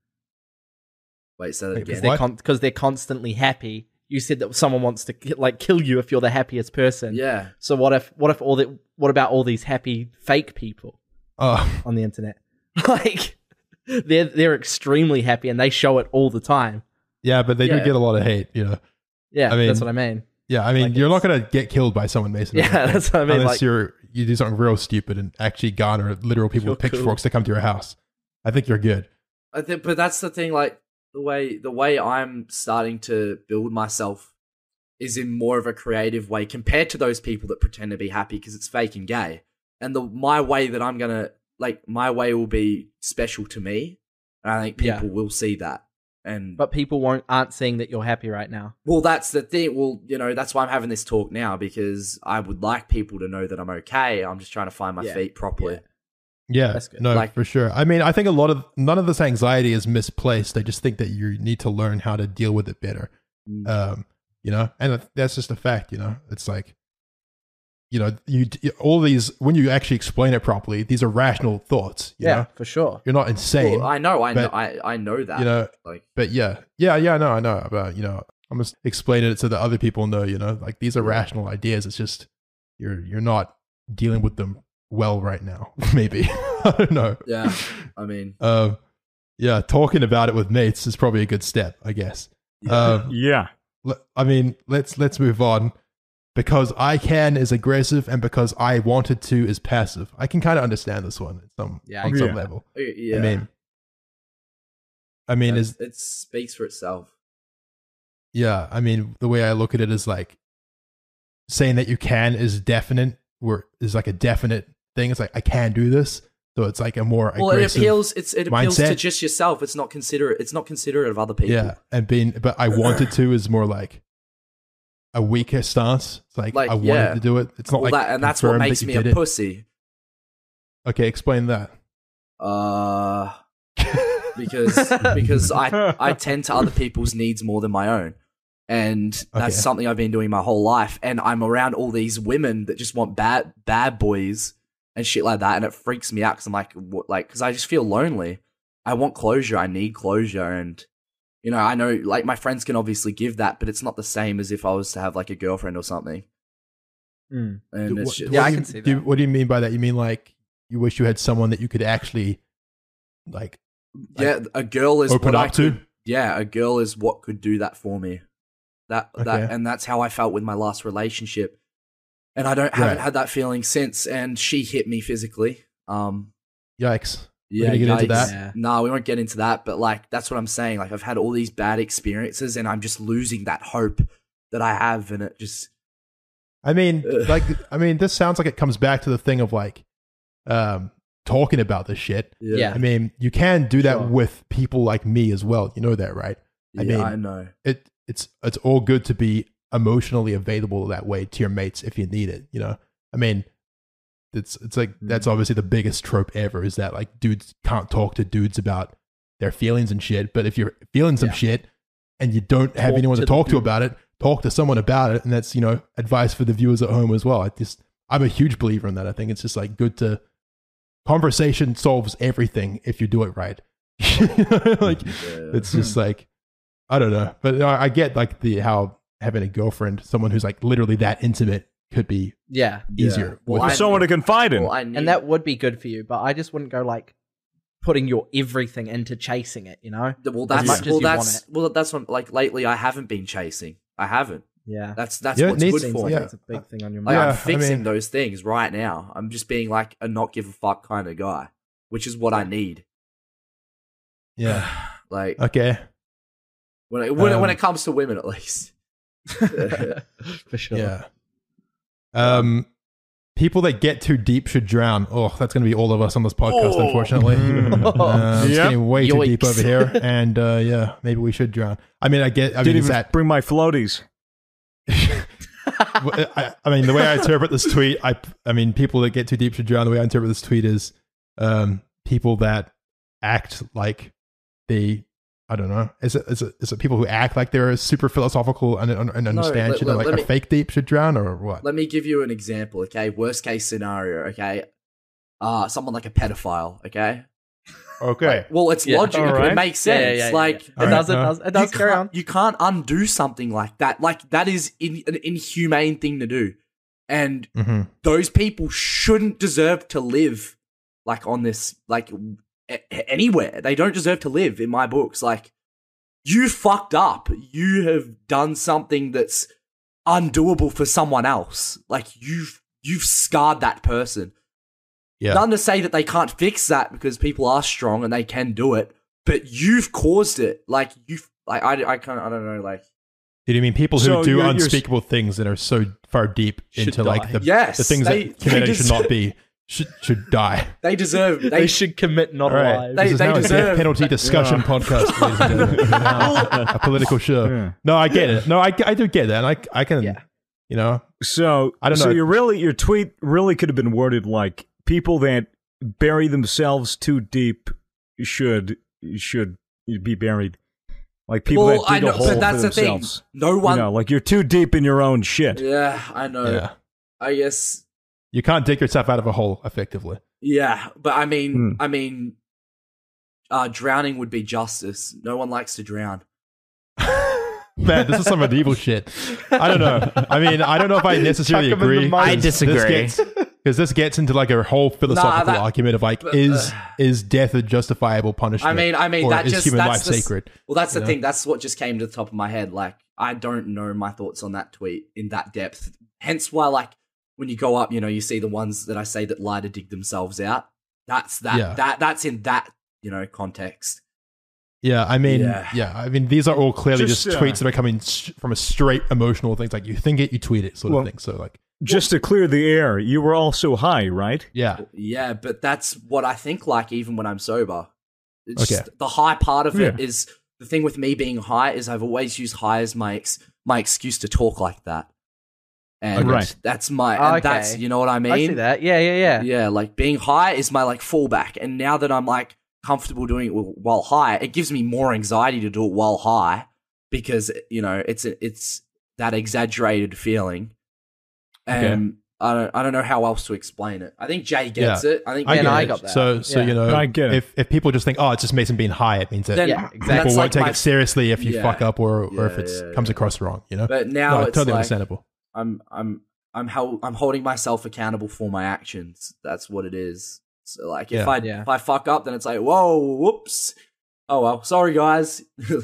Wait, say that Wait, again. Because they're What? con- because they're constantly happy. You said that someone wants to ki- like kill you if you're the happiest person. Yeah. So what if what if all the what about all these happy fake people oh, on the internet? Like they're they're extremely happy and they show it all the time. yeah, but they do Yeah. get a lot of hate. You know. Yeah, I mean, that's what I mean. Yeah, I mean, Like, you're not it's- gonna get killed by someone, Mason. I don't Yeah, think, that's what I mean. Unless Like, you're you do something real stupid and actually garner literal people You're with pitchforks to come to your house. I think you're good. I think, but that's the thing. Like the way the way I'm starting to build myself is in more of a creative way compared to those people that pretend to be happy because it's fake and gay. And the my way that I'm gonna like my way will be special to me, and I think people Yeah. will see that. And but people won't aren't seeing that you're happy right now. well, that's the thing. Well, you know, that's why I'm having this talk now because I would like people to know that I'm okay. I'm just trying to find my Yeah. feet properly. Yeah, That's good. no, Like- for sure. I mean, I think a lot of none of this anxiety is misplaced. I just think that you need to learn how to deal with it better. Mm. Um, you know, and that's just a fact. You know, it's like, you know, you all these when you actually explain it properly, these are rational thoughts. You Yeah, know? for sure. You're not insane. Well, I know, I know, but, I, I know that. you know, like, but yeah, yeah, yeah. No, I know. But you know, I'm just explaining it so that other people know. You know, like these are rational ideas. It's just you're you're not dealing with them well right now. Maybe I don't know. yeah, I mean, Um, yeah, talking about it with mates is probably a good step, I guess. yeah. Um, Yeah. l- I mean, let's let's move on. Because I can is aggressive, and because I wanted to is passive. I can kind of understand this one at some Yeah, on I some get it. level. yeah. I mean, I mean, Yeah, is it speaks for itself. yeah. I mean, the way I look at it is like saying that you can is definite. Where is like a definite thing. It's like I can do this, so it's like a more Well, it aggressive. appeals. It's it appeals to mindset. just yourself. It's not considerate. It's not considerate of other people. Yeah, and being, but I wanted to is more like a weaker stance. It's like, Like, I wanted yeah. to do it. It's not Well, like that, and that's what confirmed makes that me you a did it. pussy. Okay, explain that. Uh, because because I I tend to other people's needs more than my own, and that's Okay. something I've been doing my whole life. And I'm around all these women that just want bad bad boys and shit like that, and it freaks me out because I'm like, what, like, because I just feel lonely. I want closure. I need closure, and you know, I know like my friends can obviously give that, but it's not the same as if I was to have like a girlfriend or something. Mm. And Do- it's what- just, Yeah, what I do can you- see do you- that. what do you mean by that? You mean like you wish you had someone that you could actually like yeah, a girl is open what I up to? could- yeah, a girl is what could do that for me. That that Okay. and that's how I felt with my last relationship. And I don't haven't Right. had that feeling since. And she hit me physically. Um, Yikes. yeah, gonna get into yikes. that? Yeah. No, we won't get into that. But like, that's what I'm saying. Like, I've had all these bad experiences, and I'm just losing that hope that I have, and it just I mean, Ugh. like, I mean, this sounds like it comes back to the thing of like, um, talking about this shit. Yeah. I mean, you can do that Sure. with people like me as well. You know that, right? I yeah, mean, I know. it it's it's all good to be emotionally available that way to your mates if you need it. You know, I mean, it's it's like that's Mm. obviously the biggest trope ever is that like dudes can't talk to dudes about their feelings and shit. But if you're feeling some Yeah. shit and you don't have Talk anyone to, to the talk to dude. about it, talk to someone about it, and that's you know advice for the viewers at home as well. I just I'm a huge believer in that. I think it's just like good to conversation solves everything if you do it right. like Yeah. it's just like I don't know, but I I get like the how having a girlfriend, someone who's like literally that intimate, could be Yeah. easier. Well, with I- Someone to confide in. Well, I need, And that would be good for you, but I just wouldn't go like putting your everything into chasing it, you know? well, as that's much as well, you want that's it. well, that's what like lately I haven't been chasing. I haven't. Yeah. That's that's Yeah, it what's needs- good Seems for like me. yeah. it's a big thing on your Like, mind. Yeah, I'm I fixing mean- those things right now. I'm just being like a not give a fuck kind of guy, which is what I need. yeah. Like Okay. when it, when, it, when Um, it comes to women, at least. For sure. Yeah. Um, people that get too deep should drown. Oh, that's going to be all of us on this podcast, Oh. unfortunately. Uh, it's Yep. getting way too deep Yoicks. over here, and uh, yeah, maybe we should drown. I mean, I get. I Didn't mean, is even that? bring my floaties. I, I mean, the way I interpret this tweet, I, I mean, people that get too deep should drown. The way I interpret this tweet is, um, people that act like they, I don't know, is it, is it, is it people who act like they're super philosophical and, and and understand let- shit, let- like let a me- fake deep should drown or what? Let me give you an example, okay? Worst case scenario, okay? Uh, someone like a pedophile, okay? Okay. Well, it's Yeah. logical. Alright. It makes Yeah, sense. yeah, yeah, yeah, like yeah. All It right, does, it no. does, it does you carry can't, on. You can't undo something like that. Like that is in, an inhumane thing to do, and hmm those people shouldn't deserve to live like on this like a- anywhere. They don't deserve to live in my books. Like you fucked up. You have done something that's undoable for someone else. Like you've you've scarred that person. Yeah. None to say that they can't fix that because people are strong and they can do it, but you've caused it. Like you've like I I can't I don't know like Do you mean people who So do you're- you're- unspeakable things that are so far deep Should into like die. the, yes the things they, that humanity they should deserve, not be should, should die? They deserve they, They should commit not All right. alive. They- this is they now a deserve- death penalty discussion podcast, ladies and gentlemen. Now a political show. Yeah. No, I get it. No, I, I do get that. And I, I can, Yeah. you know, So I don't so know. you really your tweet really could have been worded like people that bury themselves too deep should should be buried. Like people Well, that I dig know, a hole but that's for the thing. themselves. No one. You know, like you're too deep in your own shit. Yeah, I know. Yeah. I guess. You can't dig yourself out of a hole effectively. Yeah, but I mean, Hmm. I mean, uh, drowning would be justice. No one likes to drown. Man, this is some medieval shit. I don't know. I mean, I don't know if I necessarily Chuck 'em in the agree. mud. I disagree. Because this gets into like a whole philosophical that- argument of like, but, is uh, is death a justifiable punishment? I mean, I mean or that is just human that's life the, sacred? Well, that's the you know? thing. That's what just came to the top of my head. Like, I don't know my thoughts on that tweet in that depth. Hence why, like, when you go up, you know, you see the ones that I say that lie to dig themselves out. That's that. Yeah. That that's in that you know context. Yeah, I mean, Yeah. yeah. I mean, these are all clearly Just, just, uh, tweets that are coming sh- from a straight emotional thing. Like you think it, you tweet it, sort Well- of thing. So like, Just to clear the air, you were also high, right? yeah, Yeah, but that's what I think like even when I'm sober. It's Okay. just, the high part of it Yeah. is the thing with me being high is I've always used high as my ex- my excuse to talk like that. And Okay. Right. that's my Oh, and that's okay. you know what I mean? I see that. Yeah, yeah, yeah. Yeah, like being high is my like fallback. And now that I'm like comfortable doing it wh- while high, it gives me more anxiety to do it while high because you know, it's it's that exaggerated feeling. And I don't I don't know how else to explain it. I think Jay gets it. I think I And get I it. got that. So, so Yeah. you know, I get it. if if people just think, oh, it's just Mason being high, it means that Then- Yeah, people exactly. that's won't like take my- it seriously if you Yeah. fuck up or or if Yeah, it yeah, comes yeah. across wrong. You know, But now no, it's totally like understandable. I'm I'm I'm hel- I'm holding myself accountable for my actions. That's what it is. So like if Yeah. I Yeah. if I fuck up, then it's like whoa, whoops. Oh well, sorry guys.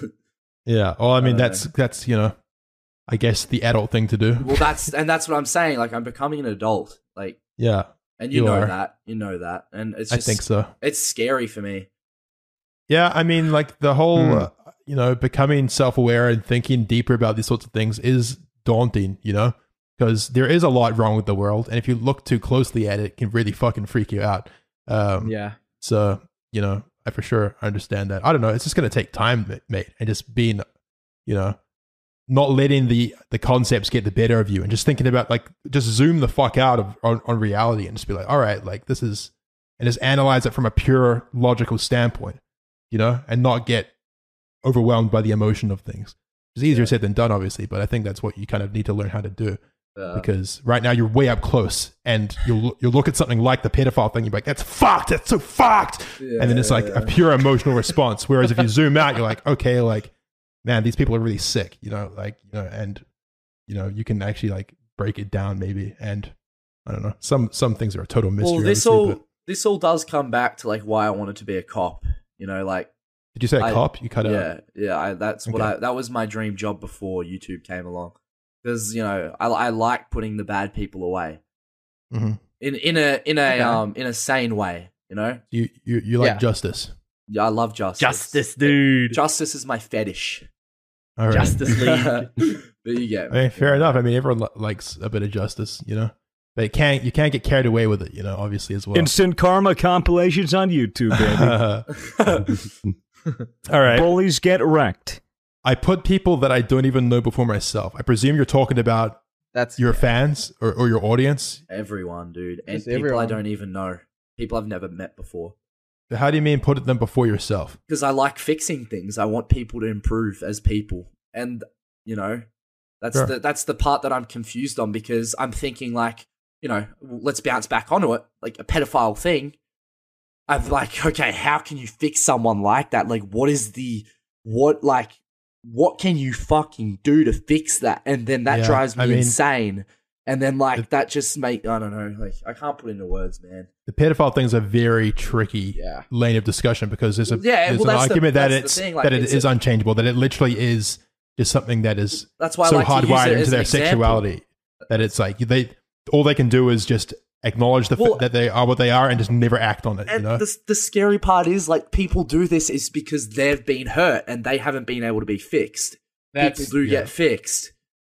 Yeah. Well, I mean, Uh, that's that's you know, I guess the adult thing to do. well, that's and that's what I'm saying. Like I'm becoming an adult. Like, Yeah, and you, You know are. that. You know that, and it's I just think so. it's scary for me. Yeah, I mean, like the whole, Hmm. uh, you know, becoming self-aware and thinking deeper about these sorts of things is daunting, you know, because there is a lot wrong with the world, and if you look too closely at it, it can really fucking freak you out. Um, Yeah. So, you know, I for sure understand that. I don't know. It's just going to take time, ma- mate, and just being, you know, not letting the the concepts get the better of you, and just thinking about like just zoom the fuck out of on, on reality and just be like, all right, like this is, and just analyze it from a pure logical standpoint, you know, and not get overwhelmed by the emotion of things. It's easier said than done, obviously, but I think that's what you kind of need to learn how to do. Uh, Because right now you're way up close, and you'll you'll look at something like the pedophile thing, you're like, "That's fucked. That's so fucked," and then it's like a pure emotional response. Whereas if you zoom out, you're like, "Okay, like, man, these people are really sick," you know, like you know, and you know, you can actually like break it down maybe. And I don't know, some some things are a total mystery. well, this obviously, all but- this all does come back to like why I wanted to be a cop. You know, like did you say a I- cop? You cut out. yeah, yeah. I, that's what Okay. I that was my dream job before YouTube came along. Because you know, I I like putting the bad people away Mhm. in in a in a Okay. um in a sane way. You know, You you you like Yeah. justice. yeah, I love justice. Justice, dude. Justice is my fetish. All right. Justice League. But you get I mean, fair enough. I mean, everyone li- likes a bit of justice, you know, but it can't you can't get carried away with it, you know. Obviously, as well. Instant Karma compilations on YouTube, baby. All right. Bullies get wrecked. I put people that I don't even know before myself. I presume you're talking about That's your fans or, or your audience. Everyone, dude, and Just people I everyone. don't even know. People I've never met before. How do you mean put them before yourself? Because I like fixing things. I want people to improve as people, and you know, that's Sure. the that's the part that I'm confused on because I'm thinking like, you know, let's bounce back onto it, like a pedophile thing. I'm like, okay, how can you fix someone like that? Like, what is the what like what can you fucking do to fix that? And then that Yeah, drives me I mean- insane. And then like It- that just make I don't know, like I can't put into words, man. The pedophile thing's a very tricky Yeah. lane of discussion because there's a Yeah, there's well, an that's the- argument that that's the it's thing, like, that it it's is a- unchangeable, that it literally is just something that is That's why so I like to use hardwired it into as an their example. sexuality that it's like they all they can do is just acknowledge the Well, fa- that they are what they are and just never act on it. You And know, the the scary part is like people do this is because they've been hurt and they haven't been able to be fixed. That's people do yeah. get fixed.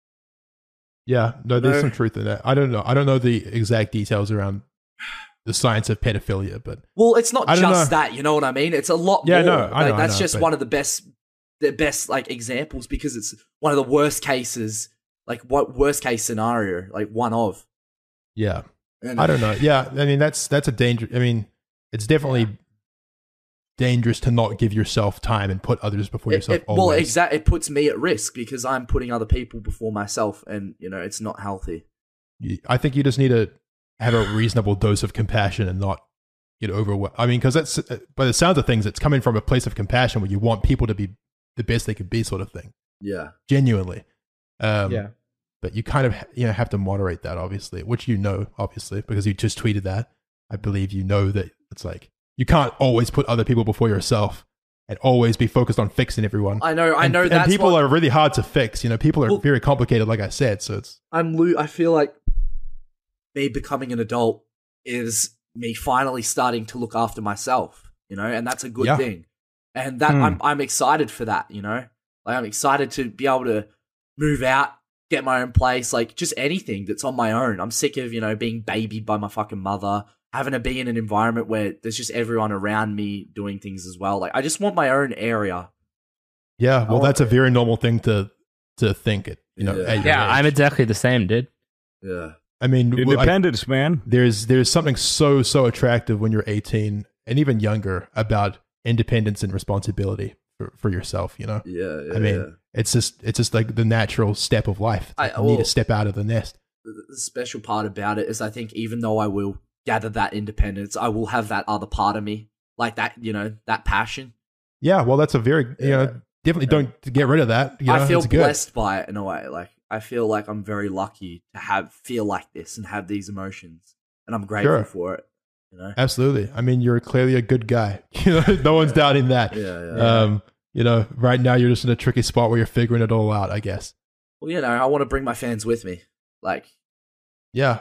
yeah, no, there's No. some truth in that. I don't know. I don't know the exact details around the science of pedophilia, but Well, it's not I don't just know. that, you know what I mean? It's a lot Yeah, more. no, I Like, know, I that's know, just but- one of the best the best like examples because it's one of the worst cases, like what worst case scenario, like one of. yeah. And I don't know. Yeah, I mean that's that's a danger. I mean, it's definitely dangerous to not give yourself time and put others before It, yourself. it, well, always. exactly. It puts me at risk because I'm putting other people before myself, and you know it's not healthy. You- I think you just need to have a reasonable dose of compassion and not get overwhelmed. I mean, because that's by the sounds of things, it's coming from a place of compassion where you want people to be the best they could be, sort of thing. Yeah, Genuinely. Um, yeah. But you kind of you know have to moderate that, obviously, which you know, obviously, because you just tweeted that. I believe you know that it's like you can't always put other people before yourself and always be focused on fixing everyone. I know. I and, know. and That's people what, are really hard to fix. You know, people are Well- very complicated, like I said. So it's I'm. Lo- I feel like me becoming an adult is me finally starting to look after myself. You know, and that's a good Yeah. thing. And that Hmm. I'm. I'm excited for that. You know, like I'm excited to be able to move out, get my own place, like just anything that's on my own. I'm sick of, you know, being babied by my fucking mother, having to be in an environment where there's just everyone around me doing things as well. Like I just want my own area. yeah. Well, want- that's a very normal thing to to think. It you know. Yeah. at your Yeah, age. I'm exactly the same, dude. Yeah. I mean, well, I- Independence, man. there's there's something so so attractive when you're eighteen and even younger about independence and responsibility for, for yourself. You know. Yeah. yeah I mean, yeah. it's just it's just like the natural step of life. It's I- like you need well- to step out of the nest. the the special part about it is I think even though I will gather that independence, I will have that other part of me, like that, you know, that passion. Yeah, well, that's a very you Yeah. know definitely don't get rid of that. You know, I feel it's good. blessed by it in a way. Like I feel like I'm very lucky to have feel like this and have these emotions, and I'm grateful Sure. for it. You know. Absolutely. I mean, you're clearly a good guy. You know, no one's doubting that. Yeah. Yeah. Um, you know, right now you're just in a tricky spot where you're figuring it all out. I guess. Well, you know, I want to bring my fans with me. Like, Yeah.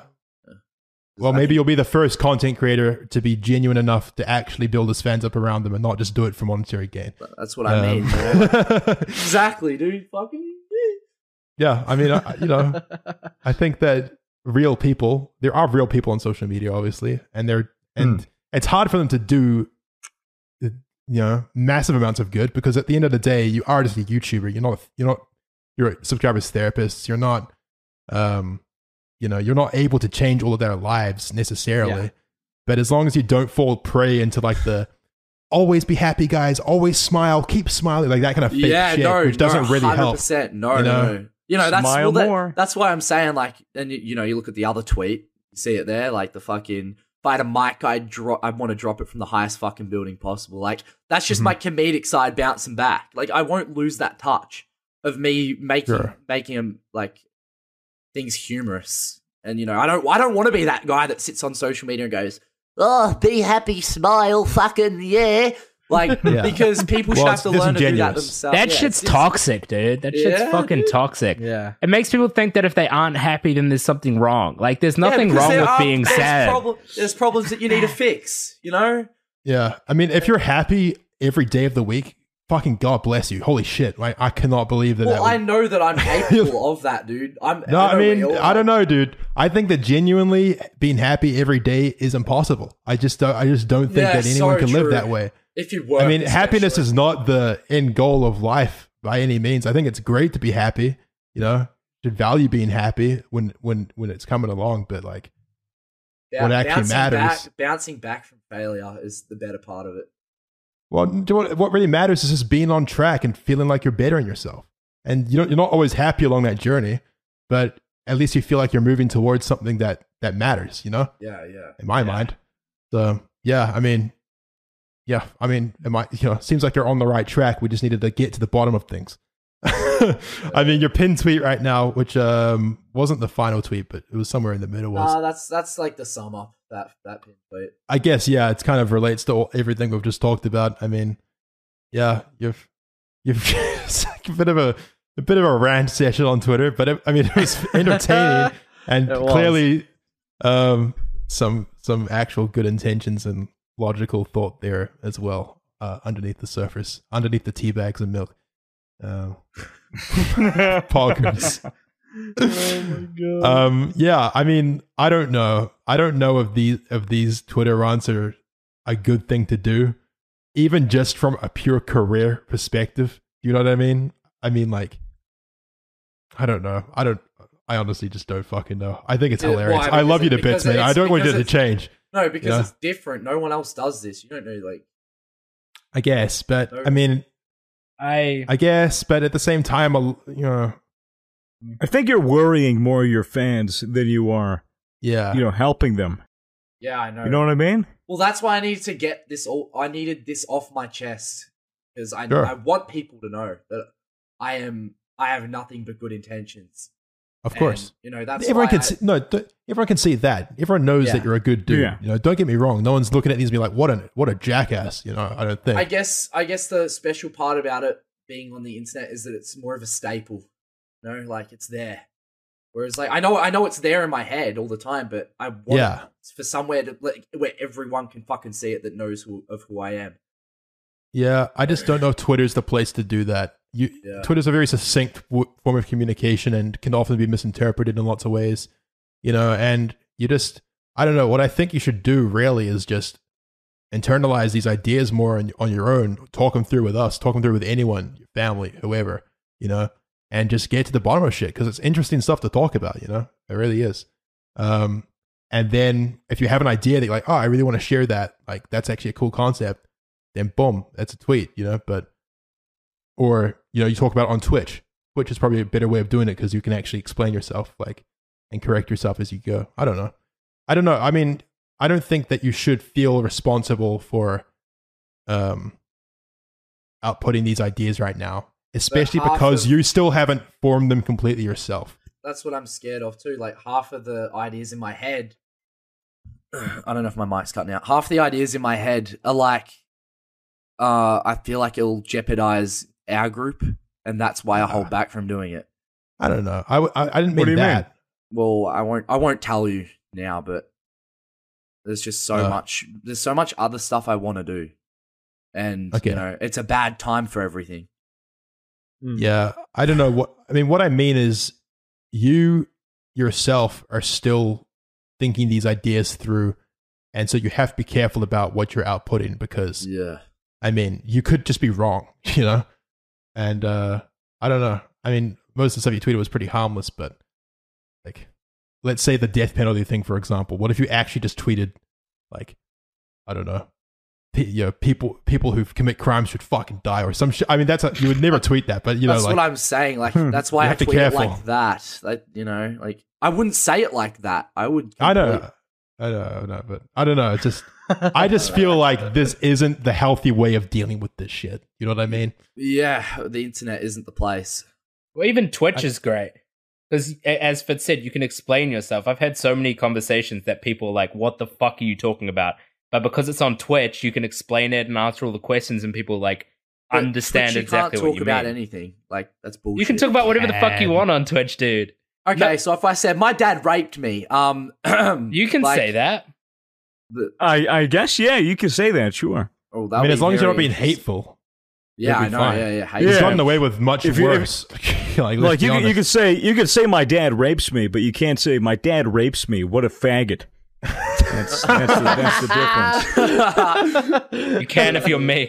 Well, I maybe think- you'll be the first content creator to be genuine enough to actually build his fans up around them and not just do it for monetary gain. that's what I Um, mean. Man. Exactly, dude. Fucking. Yeah, I mean, I, you know, I think that real people, there are real people on social media, obviously, and they're and it's hard for them to do, you know, massive amounts of good because at the end of the day, you are just a YouTuber. You're not, you're not, you're a subscribers therapist. You're not, um, you know, you're not able to change all of their lives necessarily. Yeah. But as long as you don't fall prey into like the always be happy, guys, always smile, keep smiling, like that kind of fake yeah, shit, no, which doesn't no, really help. one hundred percent. No, you no, know? no. You know, that's Smile well, that- more. that's why I'm saying, like, and you, you know, you look at the other tweet, you see it there, like the fucking, if I had a mic, I'd drop, I'd want to drop it from the highest fucking building possible. Like, that's just Mhm. my comedic side bouncing back. Like, I won't lose that touch of me making, Sure. making them, like, things humorous. And, you know, I don't, I don't want to be that guy that sits on social media and goes, oh, be happy, smile, fucking, yeah. Like, Yeah. because people should Well, have to it's learn to do that disingenuous. themselves. That Yeah, shit's it's- toxic, dude. That shit's Yeah, fucking dude. toxic. Yeah. It makes people think that if they aren't happy, then there's something wrong. Like, there's Yeah, nothing because wrong there with are- being there's sad. Problem, there's problems that you need to fix, you know? Yeah. I mean, if you're happy every day of the week, fucking God bless you. Holy shit. Like, I cannot believe that. Well, that I would- know that I'm capable of that, dude. I'm, no, I know we mean, all I are. don't know, dude. I think that genuinely being happy every day is impossible. I just don't, I just don't think Yeah, that anyone so can live true. that way. If you work, I mean, happiness especially. is not the end goal of life by any means. I think it's great to be happy, you know, should value being happy when, when, when it's coming along, but like, what Bou- actually bouncing matters- Back, bouncing back from failure is the better part of it. well, do you know what, what really matters is just being on track and feeling like you're bettering yourself. And you don't, you're not always happy along that journey, but at least you feel like you're moving towards something that, that matters, you know, Yeah, yeah. in my mind. So yeah, I mean, yeah, I mean, it might, you know, seems like you're on the right track. We just needed to get to the bottom of things. I mean, your pinned tweet right now, which um, wasn't the final tweet, but it was somewhere in the middle. Was Uh, that's that's like the sum up that that pin tweet. I guess, yeah, it's kind of relates to all, everything we've just talked about. I mean, yeah, you've you've it's like a bit of a a bit of a rant session on Twitter, but it, I mean, it was entertaining and It was. clearly um, some some actual good intentions and logical thought there as well uh, underneath the surface, underneath the tea bags and milk. Um, Poggers. Um, yeah, I mean, I don't know. I don't know if these if these Twitter rants are a good thing to do, even just from a pure career perspective. You know what I mean? I mean, like, I don't know. I don't. I honestly just don't fucking know. I think it's Yeah, well, hilarious. I I, mean, love you to because bits, man. it's- I don't want you because to it's- change. No, because Yeah. it's different. No one else does this. You don't know, like. I guess, but No. I mean, I I guess, but at the same time, a- you know, I think you're worrying more your fans than you are, yeah, you know, helping them. Yeah, I know. You know what I mean? Well, that's why I needed to get this. All I needed this off my chest because I Sure. I want people to know that I am. I have nothing but good intentions. of course. And, you know that's Everyone why can I- see, no. th- Everyone can see that. Everyone knows Yeah. that you're a good dude. Yeah. You know, don't get me wrong. No one's looking at these and be like, "What a what a jackass." You know, I don't think. I guess I guess the special part about it being on the internet is that it's more of a staple. You know, like it's there. Whereas, like I know I know it's there in my head all the time, but I want Yeah. it for somewhere to like where everyone can fucking see it that knows who of who I am. Yeah, I just don't know if Twitter's the place to do that. You, Yeah. Twitter's a very succinct w- form of communication and can often be misinterpreted in lots of ways. You know, and you just, I don't know. What I think you should do really is just internalize these ideas more on, on your own. Talk them through with us. Talk them through with anyone, your family, whoever. You know, and just get to the bottom of shit because it's interesting stuff to talk about. You know, it really is. Um, and then if you have an idea that you're like, oh, I really want to share that, like that's actually a cool concept, then boom, that's a tweet, you know, but, or, you know, you talk about it on Twitch. Twitch is probably a better way of doing it because you can actually explain yourself, like, and correct yourself as you go. I don't know. I don't know. I mean, I don't think that you should feel responsible for um, outputting these ideas right now, especially half because of- you still haven't formed them completely yourself. That's what I'm scared of too. Like half of the ideas in my head, I don't know if my mic's cutting out. Half the ideas in my head are like, uh, I feel like it'll jeopardize our group, and that's why I hold back from doing it. I don't know. I, w- I, I didn't What mean do you that. Well, I won't. I won't tell you now, but there's just so Uh. much. There's so much other stuff I want to do, and Okay. you know, it's a bad time for everything. Yeah, I don't know what I mean. What I mean is, you yourself are still thinking these ideas through, and so you have to be careful about what you're outputting because, Yeah. I mean, you could just be wrong, you know. And uh, I don't know. I mean, most of the stuff you tweeted was pretty harmless, but like, let's say the death penalty thing, for example. What if you actually just tweeted, like, I don't know, pe- you know, people people who commit crimes should fucking die or some shit. I mean, that's a, you would never tweet that, but you know, That's like, what I'm saying. Like Hmm. that's why You I have to tweet it careful. like that. Like you know, like I wouldn't say it like that. I would. I complete- know, I know, I know, but I don't know. It's just, I just feel like this isn't the healthy way of dealing with this shit. You know what I mean? Yeah, the internet isn't the place. Well, even Twitch is great because, as Fitz said, you can explain yourself. I've had so many conversations that people are like, "What the fuck are you talking about?" But because it's on Twitch, you can explain it and answer all the questions, and people like But understand Twitch, you exactly can't what talk you about mean. anything. Like that's bullshit. You can talk about whatever the fuck you Can. want on Twitch, dude. Okay, No. so if I said my dad raped me, um, You can like, say that. the- I, I guess, yeah, you can say that, sure. oh, I that'll mean, as be long as you're not very being interest- hateful, Yeah, you'll I be know. fine. Yeah, yeah. he's Yeah. gotten away with much If you- if- worse. like, let's Like be you, could- you honest. could say, you could say my dad rapes me, but you can't say my dad rapes me. What a faggot! That's that's the, that's the difference. You can if you're me.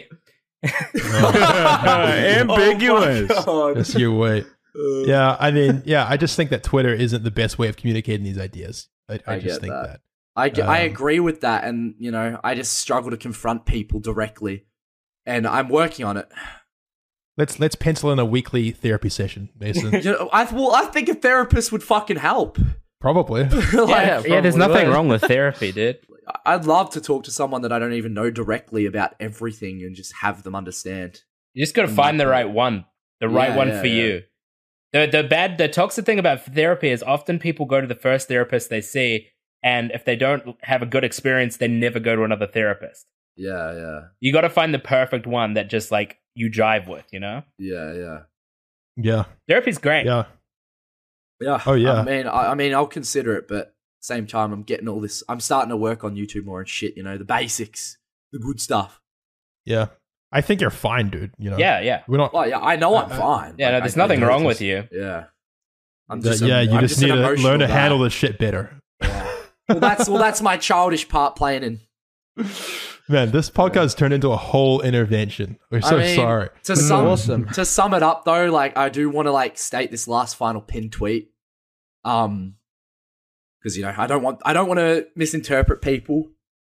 Ambiguous. Oh my God. That's your way. Yeah, I mean, yeah, I just think that Twitter isn't the best way of communicating these ideas. I, I, I just get think that. that. I, g- I Um, agree with that, and you know, I just struggle to confront people directly, and I'm working on it. Let's let's pencil in a weekly therapy session, Mason. You know, I well, I think a therapist would fucking help. Probably. Like, Yeah, yeah, there's probably nothing would. wrong with therapy, dude. I'd love to talk to someone that I don't even know directly about everything and just have them understand. You just got to find the right one, the right Yeah, one yeah, for yeah. you. The the bad, the toxic thing about therapy is often people go to the first therapist they see, and if they don't have a good experience, they never go to another therapist. Yeah, yeah, You got to find the perfect one that just like you jive with, you know. yeah, yeah, Yeah. Therapy's great. Yeah. yeah. Oh, yeah. I mean, I, I mean, I'll consider it, but same time, I'm getting all this. I'm starting to work on YouTube more and shit. You know, the basics, the good stuff. Yeah. I think you're fine, dude. You know. yeah, yeah. We're not. Well, yeah, I know I'm Uh, fine. Yeah, no, Like, there's I- nothing I- wrong with you. Yeah, I'm that- just. a- yeah, you I'm just an need to emotional learn to guy. handle this shit better. Yeah. Well, that's well, that's my childish part playing in. Man, this podcast turned into a whole intervention. We're so I mean, sorry. To This is sum, awesome. to sum it up, though, like I do want to like state this last final pin tweet, um, because you know I don't want I don't want to misinterpret people.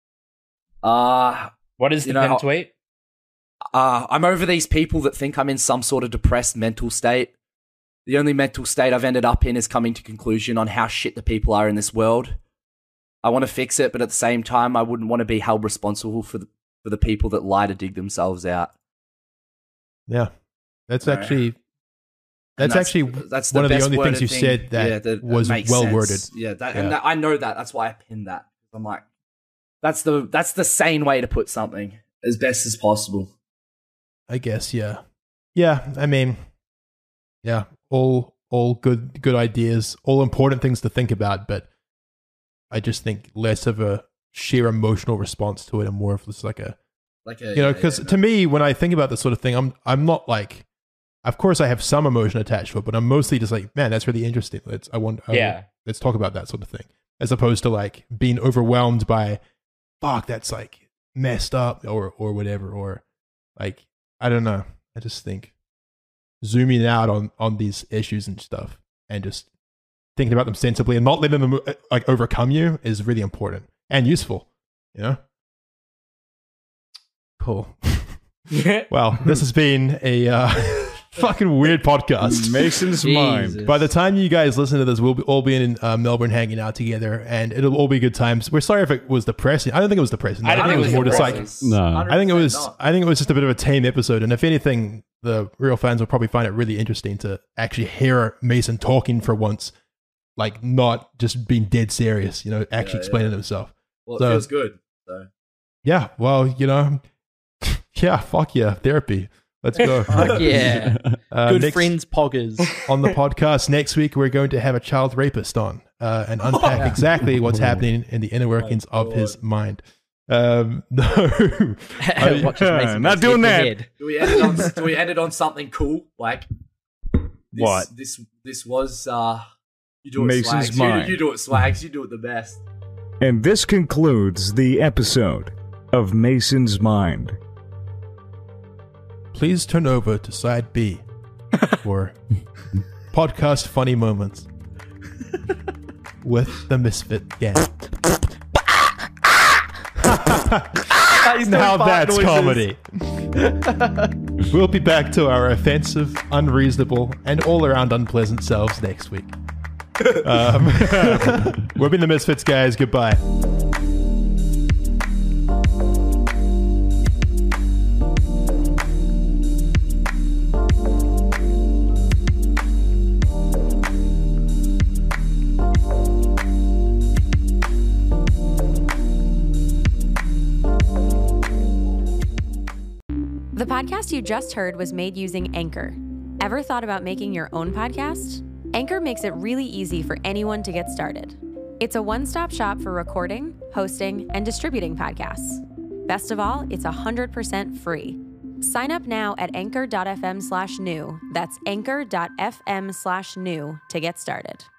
Uh, What is You the know, pinned tweet? uh, I'm over these people that think I'm in some sort of depressed mental state. The only mental state I've ended up in is coming to conclusion on how shit the people are in this world. I want to fix it, but at the same time, I wouldn't want to be held responsible for the, for the people that lie to dig themselves out. Yeah, that's No. actually And that's, actually that's one of the best only things worded you thing, said that, yeah, that was makes well sense. worded. Yeah, that, Yeah. and that, I know that. That's why I pinned that. I'm like, that's the that's the sane way to put something as best as possible. I guess, yeah, yeah. I mean, yeah, all all good good ideas, all important things to think about, but I just think less of a sheer emotional response to it and more of just like a Like a, you know, yeah, because yeah, to me, when I think about this sort of thing, I'm I'm not like, of course, I have some emotion attached to it, but I'm mostly just like, man, that's really interesting. Let's I want, I Yeah. want- let's talk about that sort of thing, as opposed to like being overwhelmed by, fuck, that's like messed up or or whatever, or like I don't know. I just think zooming out on on these issues and stuff, and just thinking about them sensibly and not letting them uh, like overcome you is really important and useful. You know. Cool. Well, this has been a uh, fucking weird podcast. Mason's Jesus. mind. By the time you guys listen to this, we'll be, all be in uh, Melbourne hanging out together, and it'll all be good times. We're sorry if it was depressing. I don't think it was depressing. I I, don't think it was think more it just was. like No. I think it was. not. I think it was just a bit of a tame episode, and if anything, the real fans will probably find it really interesting to actually hear Mason talking for once, like not just being dead serious. You know, actually Yeah, explaining yeah. himself. Well, it So- feels good. So. Yeah. Well, you know, yeah. Fuck yeah, therapy. Let's go. Fuck yeah. Uh, Good next- friends poggers. on the podcast next week, we're going to have a child rapist on uh, and unpack exactly what's happening in the inner workings of his mind. Um, no, I- Watch us Mason not goes doing head that. to head. Do we end it on? do we end it on something cool? Like this, What? This this was. uh You do it, Mason's Swags. mind. You, you do it, Swags. You do it the best. And this concludes the episode of Mason's Mind. please turn over to side B for podcast funny moments with the Misfit Gang. Now that's comedy. We'll be back to our offensive, unreasonable, and all-around unpleasant selves next week. Um, we've been the Misfits, guys. Goodbye. The podcast you just heard was made using Anchor. Ever thought about making your own podcast? Anchor makes it really easy for anyone to get started. It's a one-stop shop for recording, hosting, and distributing podcasts. Best of all, it's one hundred percent free. Sign up now at anchor.fm slash new. That's anchor.fm slash new to get started.